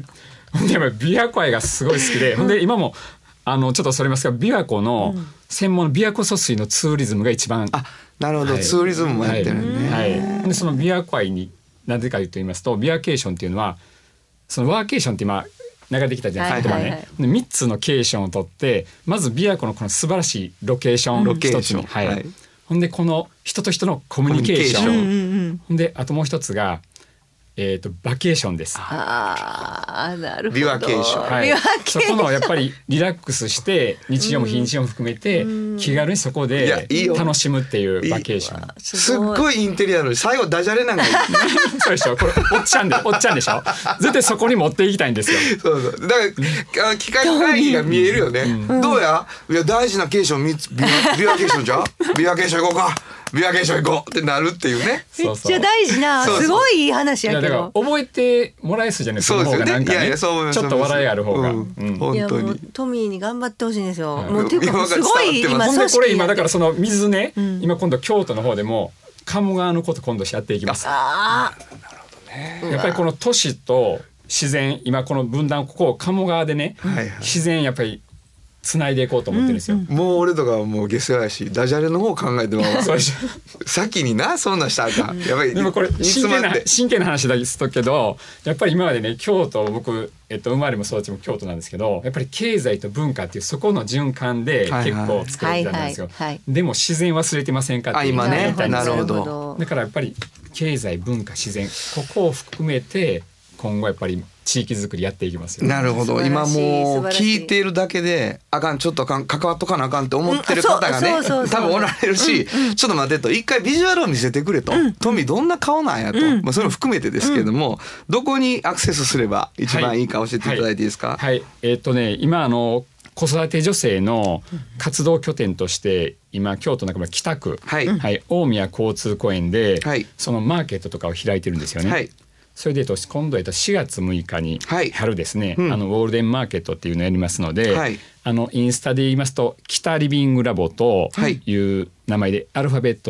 でもビワコ愛がすごい好きで、ほんで今もあのちょっとそれますが琵琶湖の専門の琵琶湖疎水のツーリズムが一番、 あなるほど、はい、ツーリズムもやってるね、 はいはい、でその琵琶湖愛になぜかと言いますとビワケーションっていうのはそのワーケーションって今流れてきたじゃないですか、はいはいはい、でみっつのケーションを取ってまず琵琶湖のこの素晴らしいロケーション一つに、はいはい、ほんでこの人と人のコミュニケーション、うんうんうん、であともう一つがえーと、バケーションです。 あーなるほど。 ビワケーション、 はい、そこのやっぱりリラックスして日常も非日常も含めて気軽にそこで楽しむっていうバケーション。 いいすっごいインテリアの最後ダジャレなんかそうでしょ。これおっちゃんでおっちゃんでしょ。絶対そこに持っていきたいんですよ。 そうそう。だから企画会議が見えるよね。うん、どうや？いや大事なケーションみっつビワ、ビワケーションじゃ？ビワケーション行こうか。ビワケーション行こうってなるっていうね。 めっちゃ大事なすごいいい話やけど。 いやだから覚えてもらえそうじゃないですか。そうですよね。いやいやそう思います。ちょっと笑いある方が。うんうん、 本当に。いやもうトミーに頑張ってほしいんですよ。はい、もうっていうかすごい今ほんでこれ今だからその水ね、うん、今今度京都の方でも鴨川のこと今度やっていきます。 ああ。 なるほどね。 やっぱりこの都市と自然今この分断ここを鴨川でね、はいはい、自然やっぱりつないでいこうと思ってるんですよ、うんうん、もう俺とかはもう下世話やしダジャレの方考えても先になそんなしたらあかんやっぱりでもこれ真剣な真剣な話ですけどやっぱり今までね京都僕、えっと、生まれも育ちも京都なんですけどやっぱり経済と文化っていうそこの循環で結構作られてたんですよ、はいはいはいはい、でも自然忘れてませんかっていう今ねなるほどだからやっぱり経済文化自然ここを含めて今後やっぱり地域づくりやっていきますよ、ね、 なるほど今もう聞いているだけであかんちょっとかん関わっとかなあかんって思ってる方がね、うん、多分おられるし、うんうん、ちょっと待ってと一回ビジュアルを見せてくれと、うん、トミーどんな顔なんやと、うんまあ、それも含めてですけれども、うん、どこにアクセスすれば一番いいか教えていただいていいですか。 はい、はいはい、えー、っとね今あの子育て女性の活動拠点として今京都の中村北区、はいはい、大宮交通公園で、はい、そのマーケットとかを開いてるんですよね、はいそれで今度しがつむいかに春ですね、はいうん、あのゴールデンマーケットっていうのをやりますので、はい、あのインスタで言いますと北リビングラボという名前でアルファベットで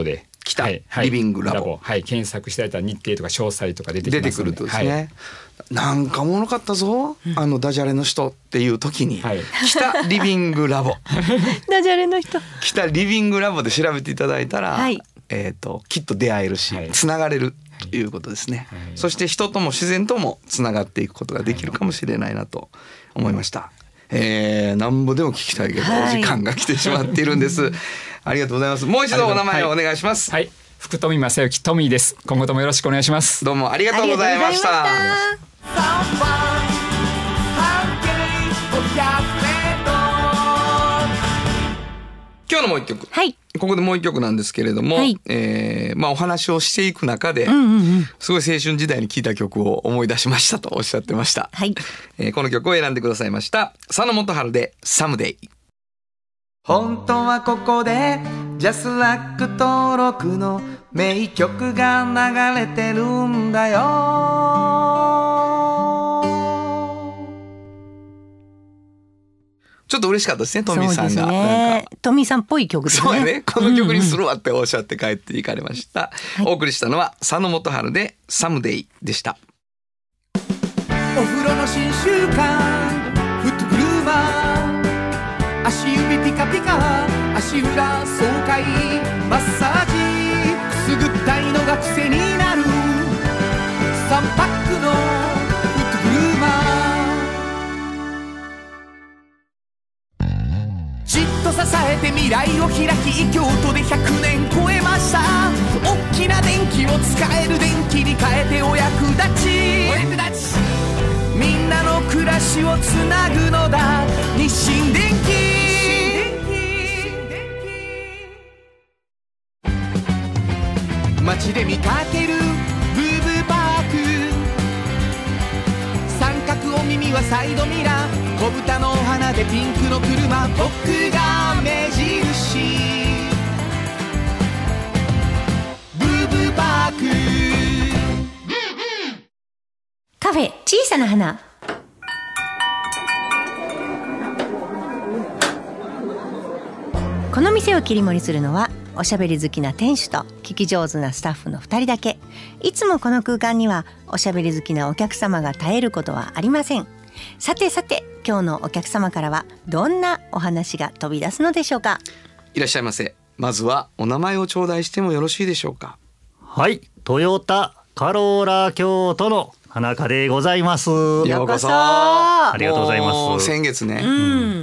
北リビングラボ、はいはい、検索していただいたら日程とか詳細とか出てきますので、 出てくるとですね、はい、なんかおもろかったぞ、うん、あのダジャレの人っていう時に、はい、北リビングラボダジャレの人北リビングラボで調べていただいたら、はい、えーと、きっと出会えるし、はい、つながれるということですね、はい、そして人とも自然ともつながっていくことができるかもしれないなと思いました、えー、なんぼでも聞きたいけど、はい、お時間が来てしまっているんですありがとうございます。もう一度お名前をお願いします。 はい、はい、福富正幸トミーです。今後ともよろしくお願いします。 どうもありがとうございました。今日のもう一曲、はい、ここでもう一曲なんですけれども、はい、えーまあ、お話をしていく中で、うんうんうん、すごい青春時代に聴いた曲を思い出しましたとおっしゃってました、はい、えー、この曲を選んでくださいました佐野元春でサムデイ。本当はここでジャスラック登録の名曲が流れてるんだよ。ちょっと嬉しかったですね、トミーさんが。そうですね、 なんかトミーさんっぽい曲ですね。 そうやね、この曲にするわっておっしゃって帰っていかれました、うんうん、お送りしたのは佐野元春でサムデイでした。 お風呂の新習慣フットグルーマー、足指ピカピカ足裏爽快マッサージくすぐったいのが癖になるさんパックのフットグルーマー、じっと支えて未来を開き京都でひゃくねん超えました。大きな電気を使える電気に変えてお役立ち、お役立ちみんなの暮らしをつなぐのだ日清電気。街で見かけるブーブーパーク、三角お耳はサイドミラー、小豚のお花でピンクの車、僕が目印ブーブーパーク。 カフェ小さな花。この店を切り盛りするのはおしゃべり好きな店主と聞き上手なスタッフのふたりだけ。いつもこの空間にはおしゃべり好きなお客様が絶えることはありません。さてさて、今日のお客様からはどんなお話が飛び出すのでしょうか。 いらっしゃいませ。まずはお名前を頂戴してもよろしいでしょうか。 はい、トヨタカローラ京都の田中でございます。 ようこそ。 ありがとうございます。 先月ね、うん、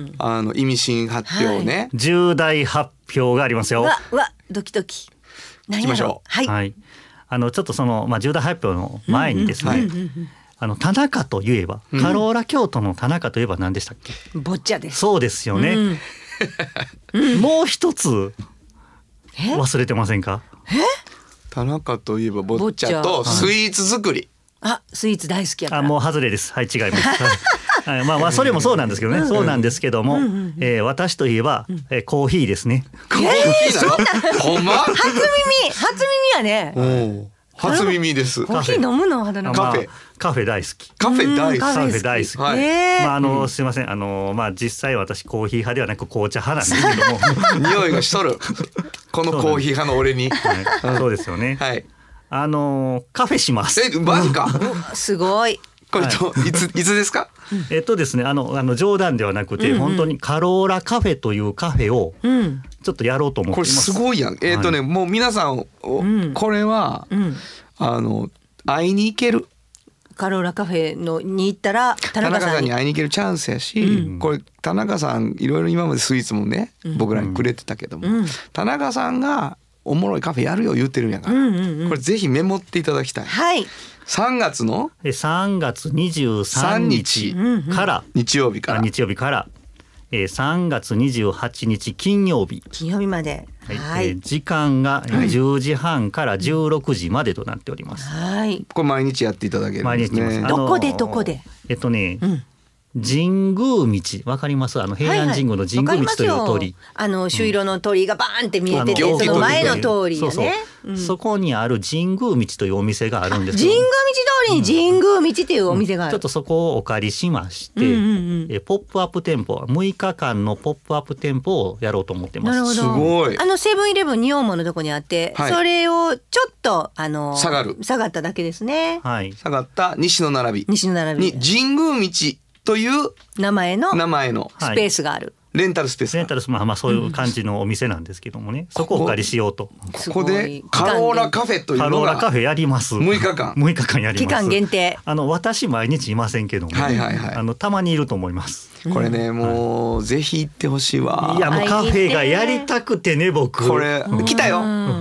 あの意味深発表ね、はい、 重大発表がありますよ。 うわうわドキドキ。 聞きましょう。 はい、 はい、あのちょっとその、まあ、重大発表の前にですね、うんうんはい、あの田中といえば、うん、カローラ京都の田中といえば何でしたっけ。 ボッチャです。 そうですよね、うん、もう一つ忘れてませんか。 え田中といえばボッチャとスイーツ作り、 はい、あスイーツ大好きやから。 あもう外れです。はい違いますはい、まあまあそれもそうなんですけどね、うん、そうなんですけども、うんうん、えー、私といえば、えー、コーヒーですね。 コーヒーなの？ほんま？ 初耳初耳やね。 お初耳です。 コーヒー飲むの？ カフェ、 まあ、カフェ大好き。 カフェ大好き。 カフェ大好き。 はい、 まああのすいません、あのまあ実際私コーヒー派ではなく紅茶派なんですけども匂いがしとる。このコーヒー派の俺に。 はい、そうですよね。 はい。 あのカフェします。 えマジか。 すごい。 これと、はい、いついつですか。 えっとですね、あのあの冗談ではなくて、うんうん、本当にカローラカフェというカフェをちょっとやろうと思っています。 これすごいやん。えっとね、はい、もう皆さん、うん、これは、うん、あの会いに行ける。 カローラカフェのに行ったら田中さんに、田中さんに会いに行けるチャンスやし、うん、これ田中さんいろいろ今までスイーツもね、うん、僕らにくれてたけども、うん、田中さんがおもろいカフェやるよ言ってるんやから、うんうんうん、これぜひメモっていただきたい。 はい。 さんがつのさんがつにじゅうさんにちから日曜日から日曜日からさんがつにじゅうはちにち金曜日金曜日まで、 はいはい、時間がじゅうじはんからじゅうろくじまでとなっております。 はい。 これ毎日やっていただけるんですね。 毎日どこでどこでえっとね、うん、 神宮道わかります？あの平安神宮の神宮道という通り、 あの朱色の鳥居がバーンって見えてて、その前の通りやね。そうそう、 うん、そこにある神宮道というお店があるんですけど、神宮道通りに神宮道っていうお店がある、 うん、ちょっとそこをお借りしまして、うんうんうん、えポップアップ店舗むいかかんのポップアップ店舗をやろうと思ってます。 なるほど。 すごい。 あのセブンイレブン仁王門のとこにあって、はい、それをちょっとあの下がる下がっただけですね、 はい、下がった西の並び西の並びに神宮道という名前の名前のスペースがある、 はい、レンタルスペースレンタルス、まあ、まあそういう感じのお店なんですけどもね、うん、そこをお借りしようと。 ここでカローラカフェというのがカローラカフェやります。 むいかかんむいかかんやります。 期間限定。 あの私毎日いませんけども、 はいはいはい、 あのたまにいると思います。 これね、もう、はい、ぜひ行ってほしいわ。 いやもうカフェがやりたくてね、僕これ来たよ、うん、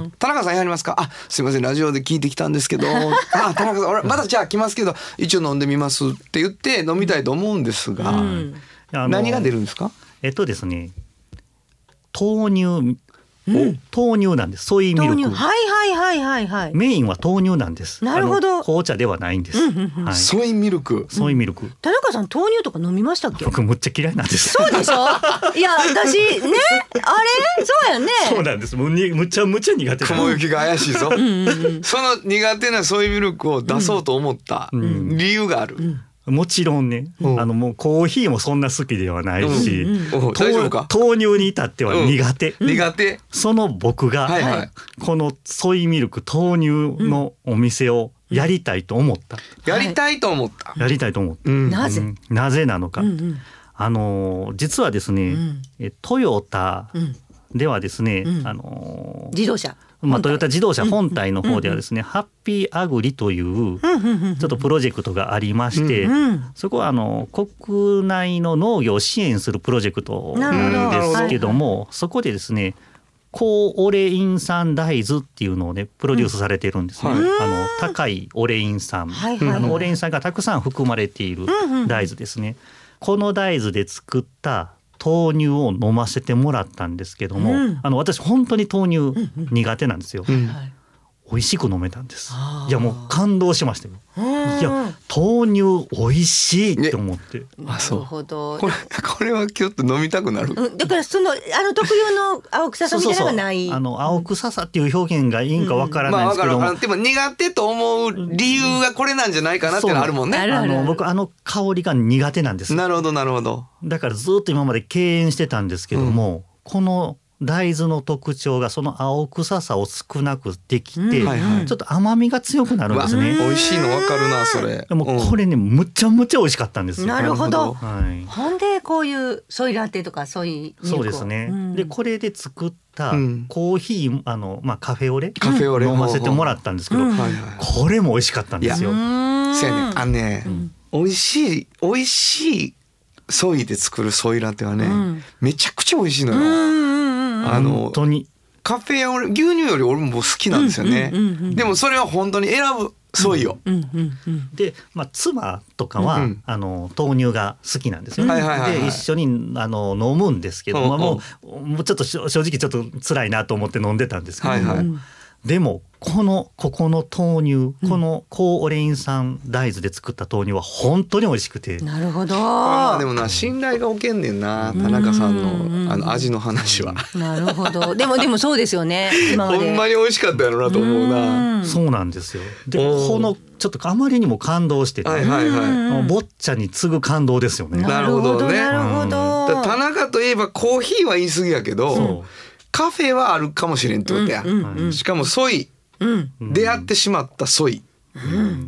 田中さんやりますか？あ、すいませんラジオで聞いてきたんですけどあ、田中さん俺まだじゃあ来ますけど一応飲んでみますって言って飲みたいと思うんですが、うん、何が出るんですか？ えっとですね豆乳、うん、豆乳なんです。ソイミルク。 はいはいはいはいはい。 メインは豆乳なんです。 なるほど。 紅茶ではないんです、うんうんうん、はい、 ソイミルク。 ソイミルク、うん、 田中さん豆乳とか飲みましたっけ？ 僕むっちゃ嫌いなんです。 そうでしょいや私ねあれそうやね。 そうなんです。むむちゃむちゃ苦手。 雲行きが怪しいぞうんうん、うん、その苦手なソイミルクを出そうと思った理由がある、うんうんうん、もちろんね、うん、あのもうコーヒーもそんな好きではないし、 うんうん、大丈夫か？ 豆乳に至っては苦手、 うん、苦手。 その僕が、はいはい、このソイミルク豆乳のお店をやりたいと思った、 うん、やりたいと思った、 やりたいと思った、 うん、なぜ、うん、 なぜなのか、うんうん、あの実はですね、うん、えトヨタではですね、うん、あの自動車まあ、トヨタ自動車本体の方ではですね、うんうん、ハッピーアグリというちょっとプロジェクトがありまして、うんうん、そこはあの国内の農業を支援するプロジェクトなんですけども、そこでですね高オレイン酸大豆っていうのをねプロデュースされているんですね、うん、あの高いオレイン酸、はいはいはい、あのオレイン酸がたくさん含まれている大豆ですね、うんうん、この大豆で作った豆乳を飲ませてもらったんですけども、うん、あの私本当に豆乳苦手なんですよ、うんうん、美味しく飲めたんです。いやもう感動しましたよ。いや豆乳美味しいって思って、 あそうなるほど。これこれはちょっと飲みたくなる、 うん、だからそのあの特有の青臭さみたいなのがない。 そうそうそう、あの青臭さっていう表現がいいんかわからないんですけども、うん、まあ、 でも苦手と思う理由がこれなんじゃないかなってのあるもんね。 あの僕あの香りが苦手なんです。 なるほどなるほど。 だからずっと今まで敬遠してたんですけども、うん、この大豆の特徴がその青臭さを少なくできて、うんはいはい、ちょっと甘みが強くなるんですね。 美味しいの分かるなそれ。 でもこれね、うん、むちゃむちゃ美味しかったんですよ。 なるほど、はい、ほんでこういうソイラテとかソイミルクをそうですね、うん、でこれで作ったコーヒー、あの、まあ、カフェオレ、 カフェオレ飲ませてもらったんですけど、うん、これも美味しかったんですよ。 そうやね、あのね、うん、美味しい美味しいソイで作るソイラテはね、うん、めちゃくちゃ美味しいのよ、うんあの本当にカフェオレ牛乳より俺も好きなんですよね、うんうんうんうん、でもそれは本当に選ぶソイを、うんうんうん、で、まあ、妻とかは、うん、あの豆乳が好きなんですよ、うん、で一緒にあの飲むんですけど、うんうん、もう、もうちょっと正直ちょっと辛いなと思って飲んでたんですけども、はいはい、でもこのここの豆乳、この高オレイン酸大豆で作った豆乳は本当に美味しくて。 なるほど。 あでもな信頼がおけんねんな、田中さんのあの味の話は。 なるほど。でもでもそうですよね。今までほんまに美味しかったやろなと思うな。 うそうなんですよ。でこのちょっとあまりにも感動してて、はいはいはい、ボッチャに次ぐ感動ですよね。 なるほどね。 なるほど。 だ田中といえばコーヒーは言い過ぎやけど、カフェはあるかもしれんってことや。うんうんうん、しかもソイ。うん、出会ってしまったソイ、うん、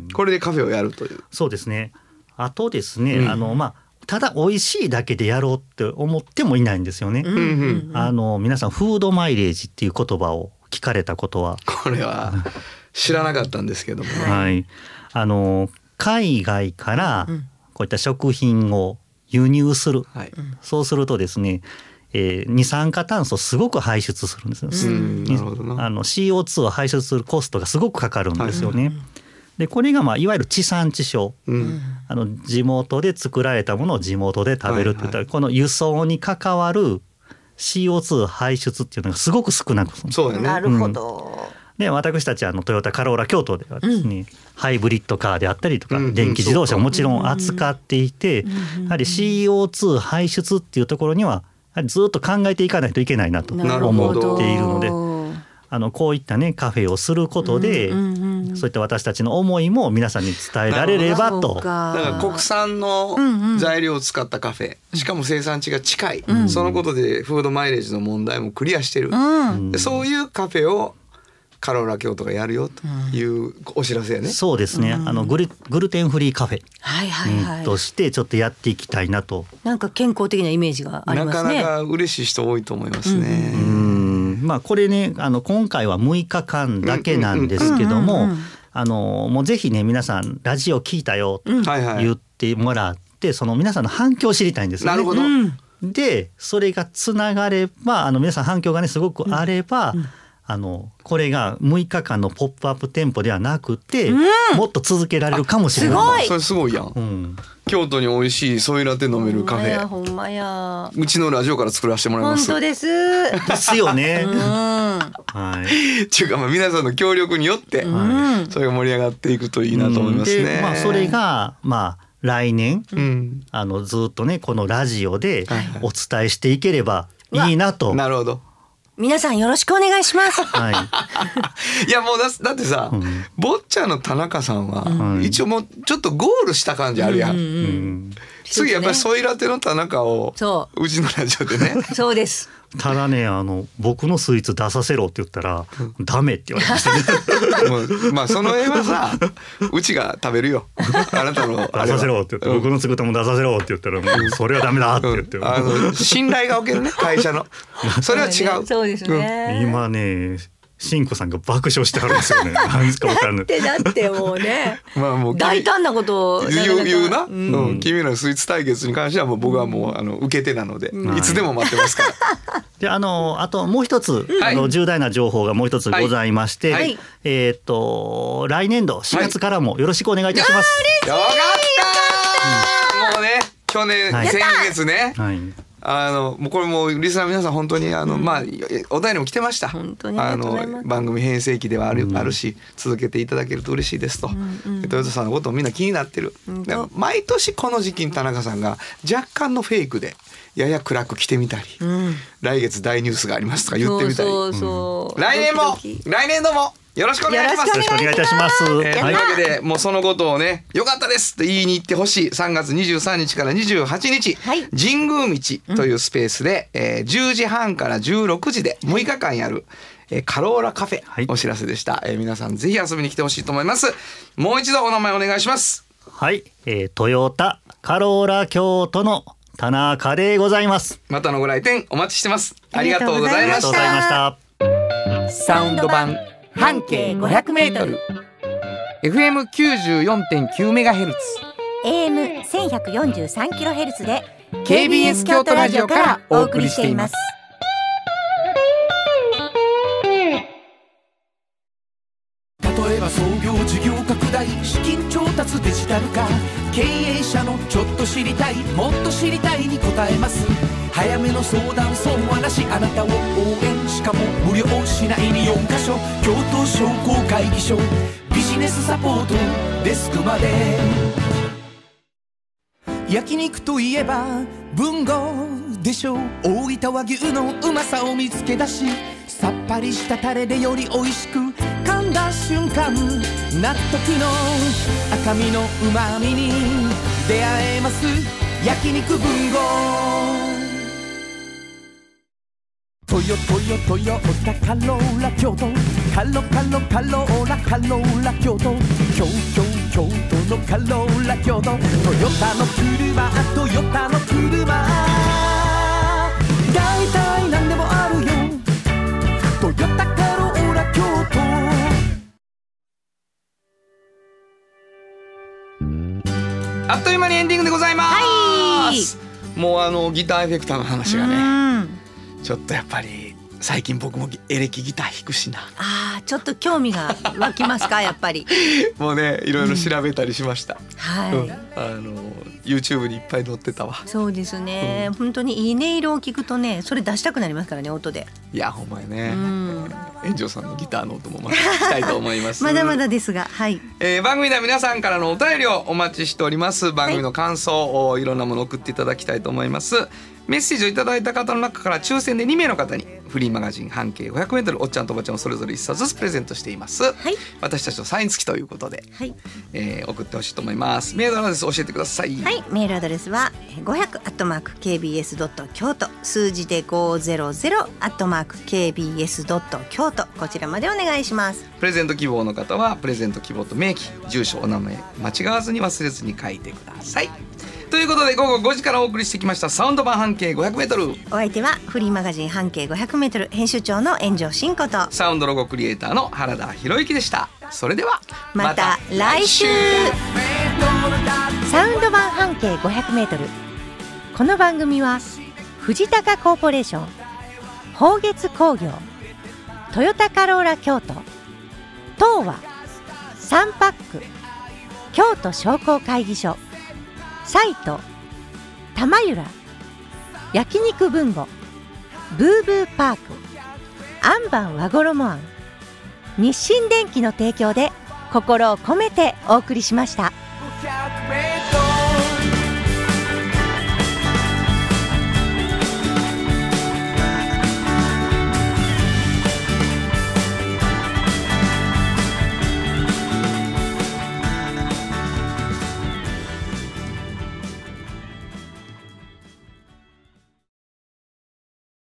これでカフェをやるという。 そうですね。あとですね、うん、あのまあただ美味しいだけでやろうって思ってもいないんですよね、うんうんうん、あの皆さんフードマイレージっていう言葉を聞かれたことは。 これは知らなかったんですけども、 はい、あの海外からこういった食品を輸入する、はい、そうするとですね、えー、二酸化炭素すごく排出するんですよ。うんなるほどな。あの シーオーツー を排出するコストがすごくかかるんですよね、はい、でこれがまあいわゆる地産地消、うん、あの地元で作られたものを地元で食べるっていったら、はいはい、この輸送に関わる シーオーツー 排出っていうのがすごく少なくする。 そうだね。 なるほど、 で私たちあのトヨタカローラ京都ではですね、うん、ハイブリッドカーであったりとか、うん、電気自動車ももちろん扱っていて、うん、やはり シーオーツー 排出っていうところにはずっと考えていかないといけないなと思っているので、あのこういったねカフェをすることで、うんうんうん、そういった私たちの思いも皆さんに伝えられればと。 だから国産の材料を使ったカフェ、うんうん、しかも生産地が近い、うん、そのことでフードマイレージの問題もクリアしてる、うん、でそういうカフェをカローラ京都がやるよというお知らせやね、 うん、そうですね、うん、あのグル、グルテンフリーカフェ、はいはいはい、としてちょっとやっていきたいなと。 なんか健康的なイメージがありますね。 なかなか嬉しい人多いと思いますね、 うんうん、まあ、これねあの今回はむいかかんだけなんですけども、あのもうぜひね皆さんラジオ聞いたよと言ってもらって、うん、その皆さんの反響を知りたいんですよね。 なるほど、うん、 でそれがつながれば、あの皆さん反響がねすごくあれば、うんうん、あのこれがむいかかんのポップアップ店舗ではなくて、うん、もっと続けられるかもしれない。 すごい、それすごいやん、うん、京都に美味しいソイラテ飲めるカフェ、 ほんまやうちのラジオから作らせてもらいます。 本当ですですよね、うん、 はい。っていうかまあ皆さんの協力によって、うん、それが盛り上がっていくといいなと思いますね、うん、 でまあ、それがまあ来年、うん、あのずっとねこのラジオでお伝えしていければいいなと、 なるほど、 皆さんよろしくお願いします。はい。 いやもう だ, だってさ、うん、ボッチャの田中さんは、うん、一応もうちょっとゴールした感じあるやん。うんうんうん、次やっぱりソイラテの田中を う, うちのラジオでね。 そうです。 ただねあの僕のスイーツ出させろって言ったら、うん、ダメって言われましたね。 もうまあその絵はさうちが食べるよ。あなたの出させろって言って、うん、僕の作ったもの出させろって言ったら、もうそれはダメだって言って、うん、 あの信頼がおけるね会社の。それは違う。 そうですね。 うん、今ねしんこさんが爆笑してはるんですよね。なんかわかんない。 だってだってもうね、まあもう大胆なことを言う言うな、うんうん、君らのスイーツ対決に関してはもう僕はもうあの受け手なので、うん、いつでも待ってますから。 であのあともう一つ、はい、あの重大な情報がもう一つございまして、はい、えっ、ー、と来年度しがつからもよろしくお願いいたします。 はい、よかった、うん、もうね去年、はい、先月ね。はい、あのもうこれもリスナーの皆さん本当にあの、うん、まあお便りも来てました。本当にあの番組編成期ではある、うん、あるし続けていただけると嬉しいですと、うんうん、トヨタさんのこともみんな気になってる、うん、毎年この時期に田中さんが若干のフェイクでやや暗く着てみたり、うん、来月大ニュースがありますとか言ってみたり、そうそうそう、うん、来年も来年度もよろしくお願いします。 よろしくお願いいたします。えー、というわけでもうそのことをねよかったですって言いに行ってほしいさんがつにじゅうさんにちからにじゅうはちにち、はい、神宮道というスペースで、うん、えー、じゅうじはんからじゅうろくじでむいかかんやる、えー、カローラカフェ、はい、お知らせでした、えー、皆さんぜひ遊びに来てほしいと思います。もう一度お名前お願いします。 はい、えー、トヨタカローラ京都の田中でございます。 またのご来店お待ちしてます。ありがとうございました。 サウンド版半径 ごひゃくメートル エフエムきゅうじゅうよんてんきゅうメガヘルツエーエムせんひゃくよんじゅうさんキロヘルツ でケービーエス 京都ラジオからお送りしています。 例えば創業事業拡大資金調達デジタル化経営者のちょっと知りたいもっと知りたいに答えます。早めの相談損はなし、あなたを応援しかも無料市内によんかしょ京都商工会議所ビジネスサポートデスクまで。焼肉といえば文豪でしょう。大分和牛のうまさを見つけ出しさっぱりしたタレでより美味しく噛んだ瞬間納得の赤身のうまみに出会えます。焼肉文豪トヨトヨトヨタカローラ京都カロカロカローラカローラ京都京京京都のカローラ京都トヨタの車トヨタの車大体何でもあるよトヨタカローラ京都。 あっという間にエンディングでございます、はい、もうあのギターエフェクターの話がねちょっとやっぱり最近僕もエレキギター弾くしな。 あーちょっと興味が湧きますかやっぱり。 もうねいろいろ調べたりしました、うん、 はい、うん、 あの YouTube にいっぱい載ってたわ。 そうですね、うん、本当にいい音色を聞くとねそれ出したくなりますからね音で。 いやほんまやね、うん、炎上さんのギターの音もまた聞きたいと思います。 まだまだですが、はい、 えー、番組では皆さんからのお便りをお待ちしております。番組の感想、はい、いろんなものを送っていただきたいと思います。メッセージをいただいた方の中から抽選でに名の方にフリーマガジン半径 ごひゃくメートル おっちゃんとおばちゃんをそれぞれいっさつずつプレゼントしています、はい、私たちのサイン付きということで、はい、えー、送ってほしいと思います。メールアドレス教えてください。 はい、メールアドレスはごひゃくアットマーク ケービーエスドットキョウト 数字でごひゃくアットマーク ケービーエスドットキョウトこちらまでお願いします。 プレゼント希望の方はプレゼント希望と明記住所お名前間違わずに忘れずに書いてください。ということで午後ごじからお送りしてきましたサウンド版半径 ごひゃくメートル。 お相手はフリーマガジン半径 ごひゃくメートル 編集長の炎上真子とサウンドロゴクリエイターの原田博之でした。それではまた来週。サウンド版半径 ごひゃくメートル。この番組は藤高コーポレーション、宝月工業、トヨタカローラ京都、東和、サンパック、京都商工会議所、サイト、玉浦、焼肉文吾、ブーブーパーク、アンバン和衣庵、日清電機の提供で心を込めてお送りしました。 ごひゃくメートル